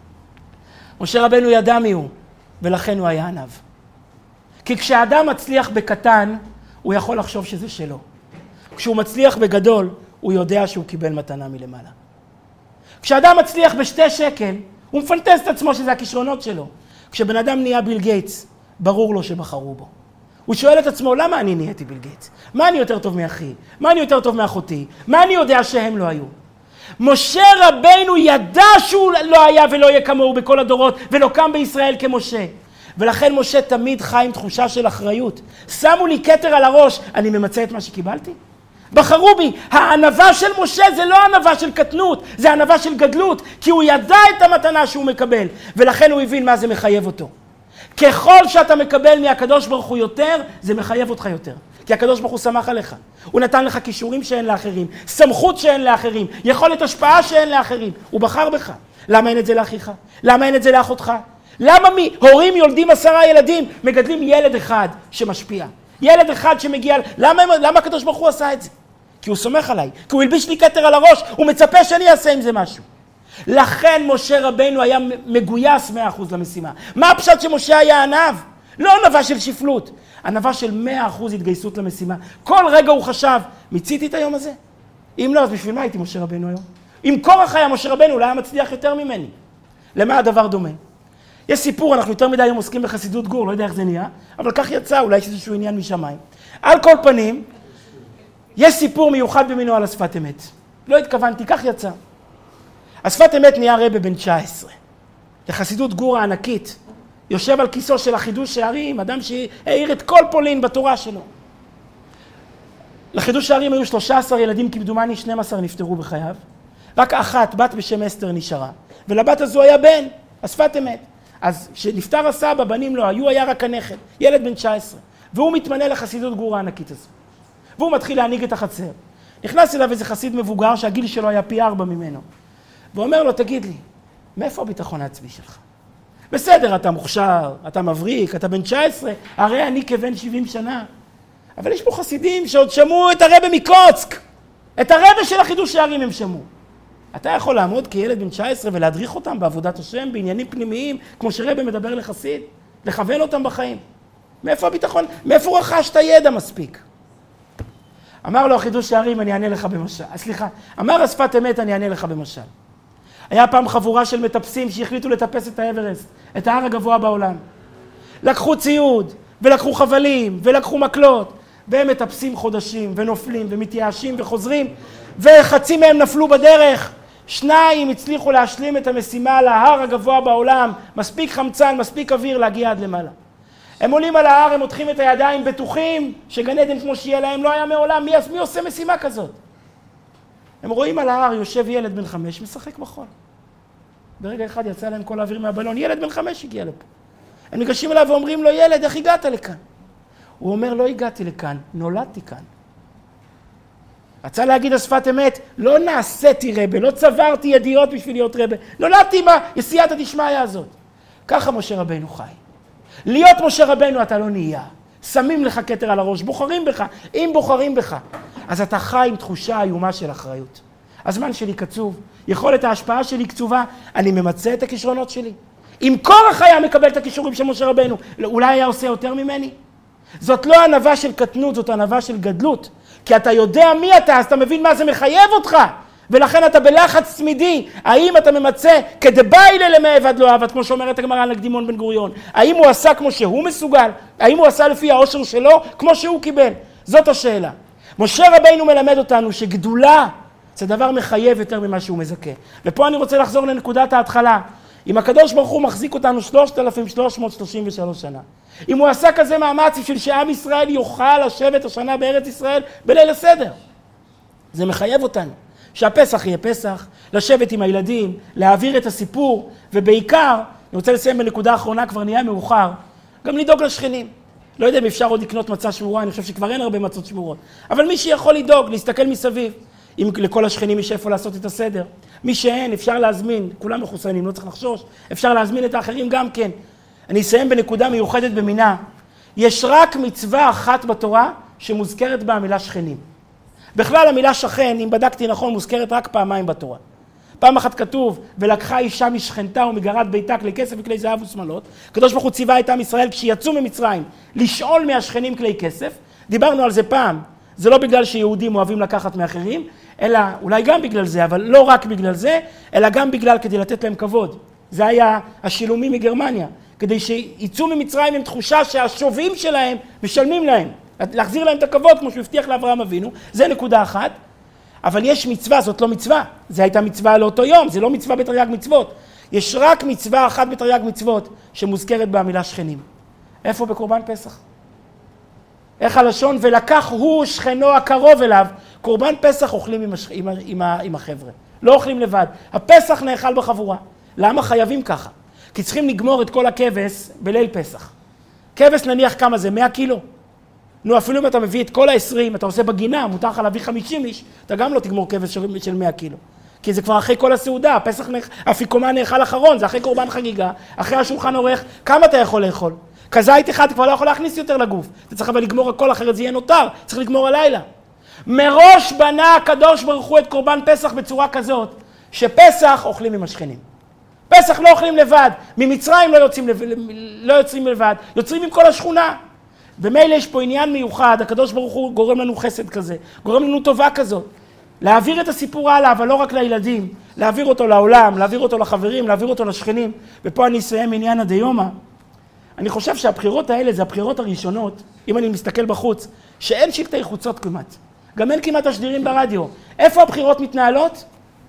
משה רבנו ידע מי הוא, ולכן הוא היה ענב. כי כשאדם מצליח בקטן, הוא יכול לחשוב שזה שלו. כשהוא מצליח בגדול, הוא יודע שהוא קיבל מתנה מלמעלה. כשאדם מצליח ב2 שקל, הוא מפנטז את עצמו שזה הכישרונות שלו. כשבן אדם נהיה ביל גייטס, ברור לו שבחרו בו. הוא שואל את עצמו, למה אני נהייתי ביל גייטס? מה אני יותר טוב מאחי? מה אני יותר טוב מאחותי? מה אני יודע שהם לא היו? משה רבנו ידע שהוא לא היה ולא יהיה כמוהו בכל הדורות, ולא קם בישראל כמשה. ולכן משה תמיד חי עם תחושה של אחריות. שמו לי כתר על הראש, אני ממצא את מה שקיבלתי? בחרו בי. הענבה של משה זה לא ענבה של קטנות, זה ענבה של גדלות, כי הוא ידע את המתנה שהוא מקבל, ולכן הוא הבין מה זה מחייב אותו. ככל שאתה מקבל מהקדוש ברוך הוא יותר, זה מחייב אותך יותר. כי הקדוש ברוך הוא שמח עליך. הוא נתן לך כישורים שאין לאחרים, סמכות שאין לאחרים, יכולת השפעה שאין לאחרים. הוא בחר בך. למה אין את זה לאחיך? למה אין את זה לאחותך? למה הורים יולדים 10 ילדים, מגדלים ילד אחד שמשפיע? ילד אחד שמגיע... למה הקדוש ברוך הוא עשה את זה? כי הוא סומך עליי, כי הוא הלביש לי כתר על הראש, הוא מצפה שאני אעשה עם זה משהו. לכן משה רבנו היה מגויס 100% למשימה. מה הפשט שמשה היה ענב? לא ענבה של שפלות, ענבה של 100% התגייסות למשימה. כל רגע הוא חשב, מיציתי את היום הזה? אם לא, אז בשביל מה הייתי משה רבנו היום? אם קורח היה משה רבנו, אולי היה מצליח יותר ממני. למה הדבר דומה? יש סיפור, אנחנו יותר מדי היום עוסקים בחסידות גור, לא יודע איך זה נהיה, אבל כך יצא, אולי יש איזשהו עניין משמיים. על כל פנים, יש סיפור מיוחד במינו על השפת אמת. לא התכוונתי, כך יצא. השפת אמת נהיה רבי בן 19. לחסידות גור הענקית. יושב על כיסו של החידוש שערים, אדם שהעיר את כל פולין בתורה שלו. לחידוש שערים היו 13 ילדים, כמדומני 12 נפטרו בחייו. רק אחת, בת בשם אסתר, נשארה. ולבת הזו היה בן, השפת אמת. אז כשנפטר הסבא, בנים לא היו, היה רק הנכד, ילד בן 19. והוא מתמנה לחסידות גור הענקית הזו. והוא מתחיל להנהיג את החצר. נכנס אליו איזה חסיד מבוגר שהגיל שלו היה פי 4 ממנו. ואומר לו, תגיד לי, מאיפה הביטחון העצמי שלך? בסדר, אתה מוכשר, אתה מבריק, אתה בן 19, הרי אני כבן 70 שנה. אבל יש פה חסידים שעוד שמעו את הרבא מקוצק. את הרבא של החידוש שערים הם שמעו. אתה יכול לעמוד כילד בן 19 ולהדריך אותם בעבודת השם, בעניינים פנימיים, כמו שרבא מדבר לחסיד, לכוון אותם בחיים. מאיפה הביטחון? מאיפה רכשת ידע מספיק? אמר לו החידוש שערים, אני אענה לך במשל. סליחה, אמר השפת אמת, אני אענה לך במשל. היה פעם חבורה של מטפסים שהחליטו לטפס את האברסט, את ההר הגבוה בעולם. לקחו ציוד, ולקחו חבלים, ולקחו מקלות, והם מטפסים חודשים, ונופלים, ומתייאשים, וחוזרים, וחצי מהם נפלו בדרך. 2 הצליחו להשלים את המשימה להר הגבוה בעולם, מספיק חמצן, מספיק אוויר להגיע עד למעלה. הם עולים על ההר, הם מותחים את הידיים, בטוחים שגן עדן כמו שיהיה להם, לא היה מעולם, מי עושה משימה כזאת? הם רואים על ההר, יושב ילד בן 5, משחק בחול. ברגע אחד יצא להם כל האוויר מהבלון, ילד בן 5 הגיע לפה. הם ניגשים אליו ואומרים לו, ילד, איך הגעת לכאן? הוא אומר, לא הגעתי לכאן, נולדתי כאן. רצה להגיד השפת אמת, לא נעשיתי רבה, לא צברתי ידיעות בשביל להיות רבה, נולדתי עם היסייעתא דשמיא הזאת. ככה משה רבנו חי. להיות משה רבנו אתה לא נהיה. שמים לך כתר על הראש, בוחרים בך. אם בוחרים בך, אז אתה חי עם תחושה איומה של אחריות. הזמן שלי קצוב, יכולת ההשפעה שלי קצובה, אני ממצא את הכישרונות שלי. אם קורח היה מקבל את הכישורים של משה רבנו, אולי היה עושה יותר ממני? זאת לא ענווה של קטנות, זאת ענווה של גדלות. כי אתה יודע מי אתה, אז אתה מבין מה זה מחייב אותך. ולכן אתה בלחץ תמידי. האם אתה ממצא כדביילה למעבד לא אהבת, כמו שאומרת הגמרא על הקדימון בן גוריון. האם הוא עשה כמו שהוא מסוגל? האם הוא עשה לפי העושר שלו כמו שהוא קיבל? זאת השאלה. משה רבינו מלמד אותנו שגדולה זה דבר מחייב יותר ממה שהוא מזכה. ופה אני רוצה לחזור לנקודת ההתחלה. אם הקדוש ברוך הוא מחזיק אותנו 3,333 שנה, אם הוא עשה כזה מאמץ בשביל שעם ישראל יוכל לשבת השנה בארץ ישראל בליל הסדר, זה מחייב אותנו. שהפסח יהיה פסח, לשבת עם הילדים, להעביר את הסיפור, ובעיקר, אני רוצה לסיים בנקודה האחרונה, כבר נהיה מאוחר, גם לדאוג לשכנים. לא יודע אם אפשר עוד לקנות מצה שמורה, אני חושב שכבר אין הרבה מצות שמורות. אבל מי שיכול לדאוג, להסתכל מסביב, אם לכל השכנים יש איפה לעשות את הסדר. מי שאין, אפשר להזמין, כולם מחוסנים, לא צריך לחשוש, אפשר להזמין את האחרים גם כן. אני אסיים בנקודה מיוחדת במינה. יש רק מצווה אחת בתורה שמוזכרת בה המילה שכנים. בכלל המילה שכן, אם בדקתי נכון, מוזכרת רק פעמיים בתורה. פעם אחת כתוב, ולקחה אישה משכנתה ומגרת ביתה כלי כסף וכלי זהב ושמלות. הקדוש ברוך הוא ציווה את עם ישראל כשיצאו ממצרים לשאול מהשכנים כלי כסף. דיברנו על זה פעם. זה לא בגלל שיהודים אוהבים לקחת מאחרים, אלא אולי גם בגלל זה, אבל לא רק בגלל זה, אלא גם בגלל כדי לתת להם כבוד. זה היה השילומים מגרמניה, כדי שיצאו ממצרים עם תחושה שהשובים שלהם משלמים להם. להחזיר להם את הכבוד כמו שהוא הבטיח לאברהם אבינו, זה נקודה אחת. אבל יש מצווה, זאת לא מצווה. זה הייתה מצווה לאותו יום, זה לא מצווה בתרי"ג מצוות. יש רק מצווה אחת בתרי"ג מצוות שמוזכרת במילה שכנים. איפה בקורבן פסח? איך הלשון? ולקח הוא שכנו הקרוב אליו. קורבן פסח אוכלים עם החבר'ה. לא אוכלים לבד. הפסח נאכל בחבורה. למה חייבים ככה? כי צריכים לגמור את כל הכבש בליל פסח. כבש נניח כמה זה? 100 קילו. נו, אפילו אם אתה מביא את כל ה-20, אתה עושה בגינה, מותר לך להביא 50 איש, אתה גם לא תגמור כבש של 100 קילו. כי זה כבר אחרי כל הסעודה, הפסח אפיקומן נאכל אחרון, זה אחרי קורבן חגיגה, אחרי השולחן עורך, כמה אתה יכול לאכול? כזית אחד אתה כבר לא יכול להכניס יותר לגוף. אתה צריך אבל לגמור הכל, אחרת זה יהיה נותר, צריך לגמור הלילה. מראש בנה הקדוש ברוך הוא את קורבן פסח בצורה כזאת, שפסח אוכלים עם השכנים. פסח לא אוכלים לבד, ממצרים לא יוצאים לבד, יוצאים עם כל השכונה. במילא יש פה עניין מיוחד, הקדוש ברוך הוא גורם לנו חסד כזה, גורם לנו טובה כזאת. להעביר את הסיפור הלאה, אבל לא רק לילדים, להעביר אותו לעולם, להעביר אותו לחברים, להעביר אותו לשכנים. ופה אני אסיים עניין הדיומא. אני חושב שהבחירות האלה זה הבחירות הראשונות, אם אני מסתכל בחוץ, שאין שלטי חוצות כמעט. גם אין כמעט תשדירים ברדיו. איפה הבחירות מתנהלות?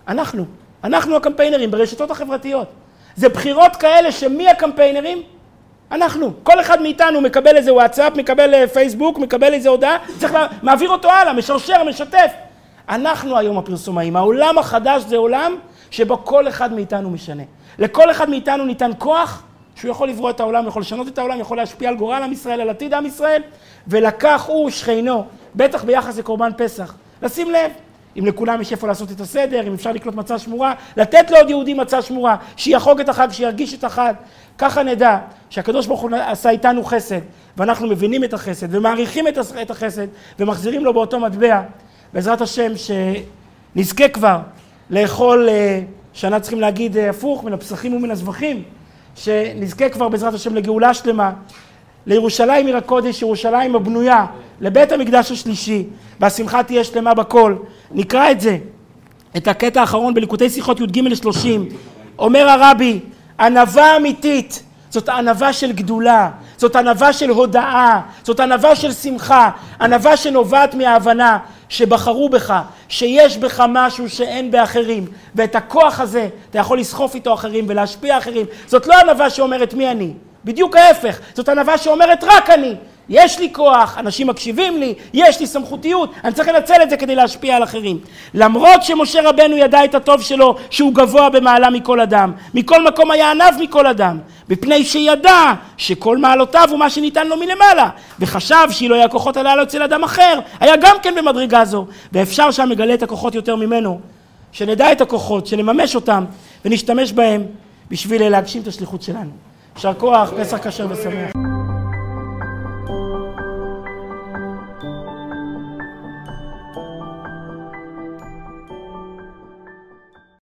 אנחנו הקמפיינרים ברשתות החברתיות. זה בחירות כאלה שמי הקמפיינרים? אנחנו. כל אחד מאיתנו מקבל איזה וואטסאפ, מקבל פייסבוק, מקבל איזה הודעה, צריך מעביר אותו הלאה, משרשר, משתף. אנחנו היום הפרסומאים. העולם החדש זה עולם שבו כל אחד מאיתנו משנה. לכל אחד מאיתנו ניתן כוח שהוא יכול לברוא את העולם, יכול לשנות את העולם, יכול להשפיע על גורל עם ישראל, על עתיד עם ישראל, ולקח הוא שכנו, בטח ביחס לקורבן פסח. לשים לב, אם לכולם יש איפה לעשות את הסדר, אם אפשר לקנות מצה שמורה, לתת לעוד יהודי מצה שמורה, שיחוג את החג, שירגיש את החג. ככה נדע שהקדוש ברוך הוא עשה איתנו חסד, ואנחנו מבינים את החסד, ומעריכים את החסד, ומחזירים לו באותו מטבע. בעזרת השם שנזכה כבר לאכול, שנה צריכים להגיד הפוך, מן הפסחים ומן הזבחים, שנזכה כבר בעזרת השם לגאולה שלמה, לירושלים עיר הקודש, ירושלים הבנויה, לבית המקדש השלישי, והשמחה תהיה שלמה בכל. נקרא את הקטע האחרון בליקוטי שיחות י"ג 30. אומר הרבי, ענווה אמיתית, זאת ענווה של גדולה, זאת ענווה של הודאה, זאת ענווה של שמחה, ענווה שנובעת מההבנה שבחרו בך, שיש בך משהו שאין באחרים, ואת הכוח הזה אתה יכול לסחוף איתו אחרים ולהשפיע אחרים. זאת לא ענווה שאומרת מי אני, בדיוק ההפך, זאת ענווה שאומרת רק אני. יש לי כוח, אנשים מקשיבים לי, יש לי סמכותיות, אני צריך לנצל את זה כדי להשפיע על אחרים. למרות שמשה רבנו ידע את הטוב שלו, שהוא גבוה במעלה מכל אדם, מכל מקום היה ענב מכל אדם, בפני שידע שכל מעלותיו הוא מה שניתן לו מלמעלה, וחשב שאילו לא היה כוחות הללו אצל אדם אחר, היה גם כן במדרגה זו, ואפשר שם מגלה את הכוחות יותר ממנו, שנדע את הכוחות, שנממש אותם, ונשתמש בהם בשביל להגשים את השליחות שלנו. יישר כוח, פסח כשר ושמח.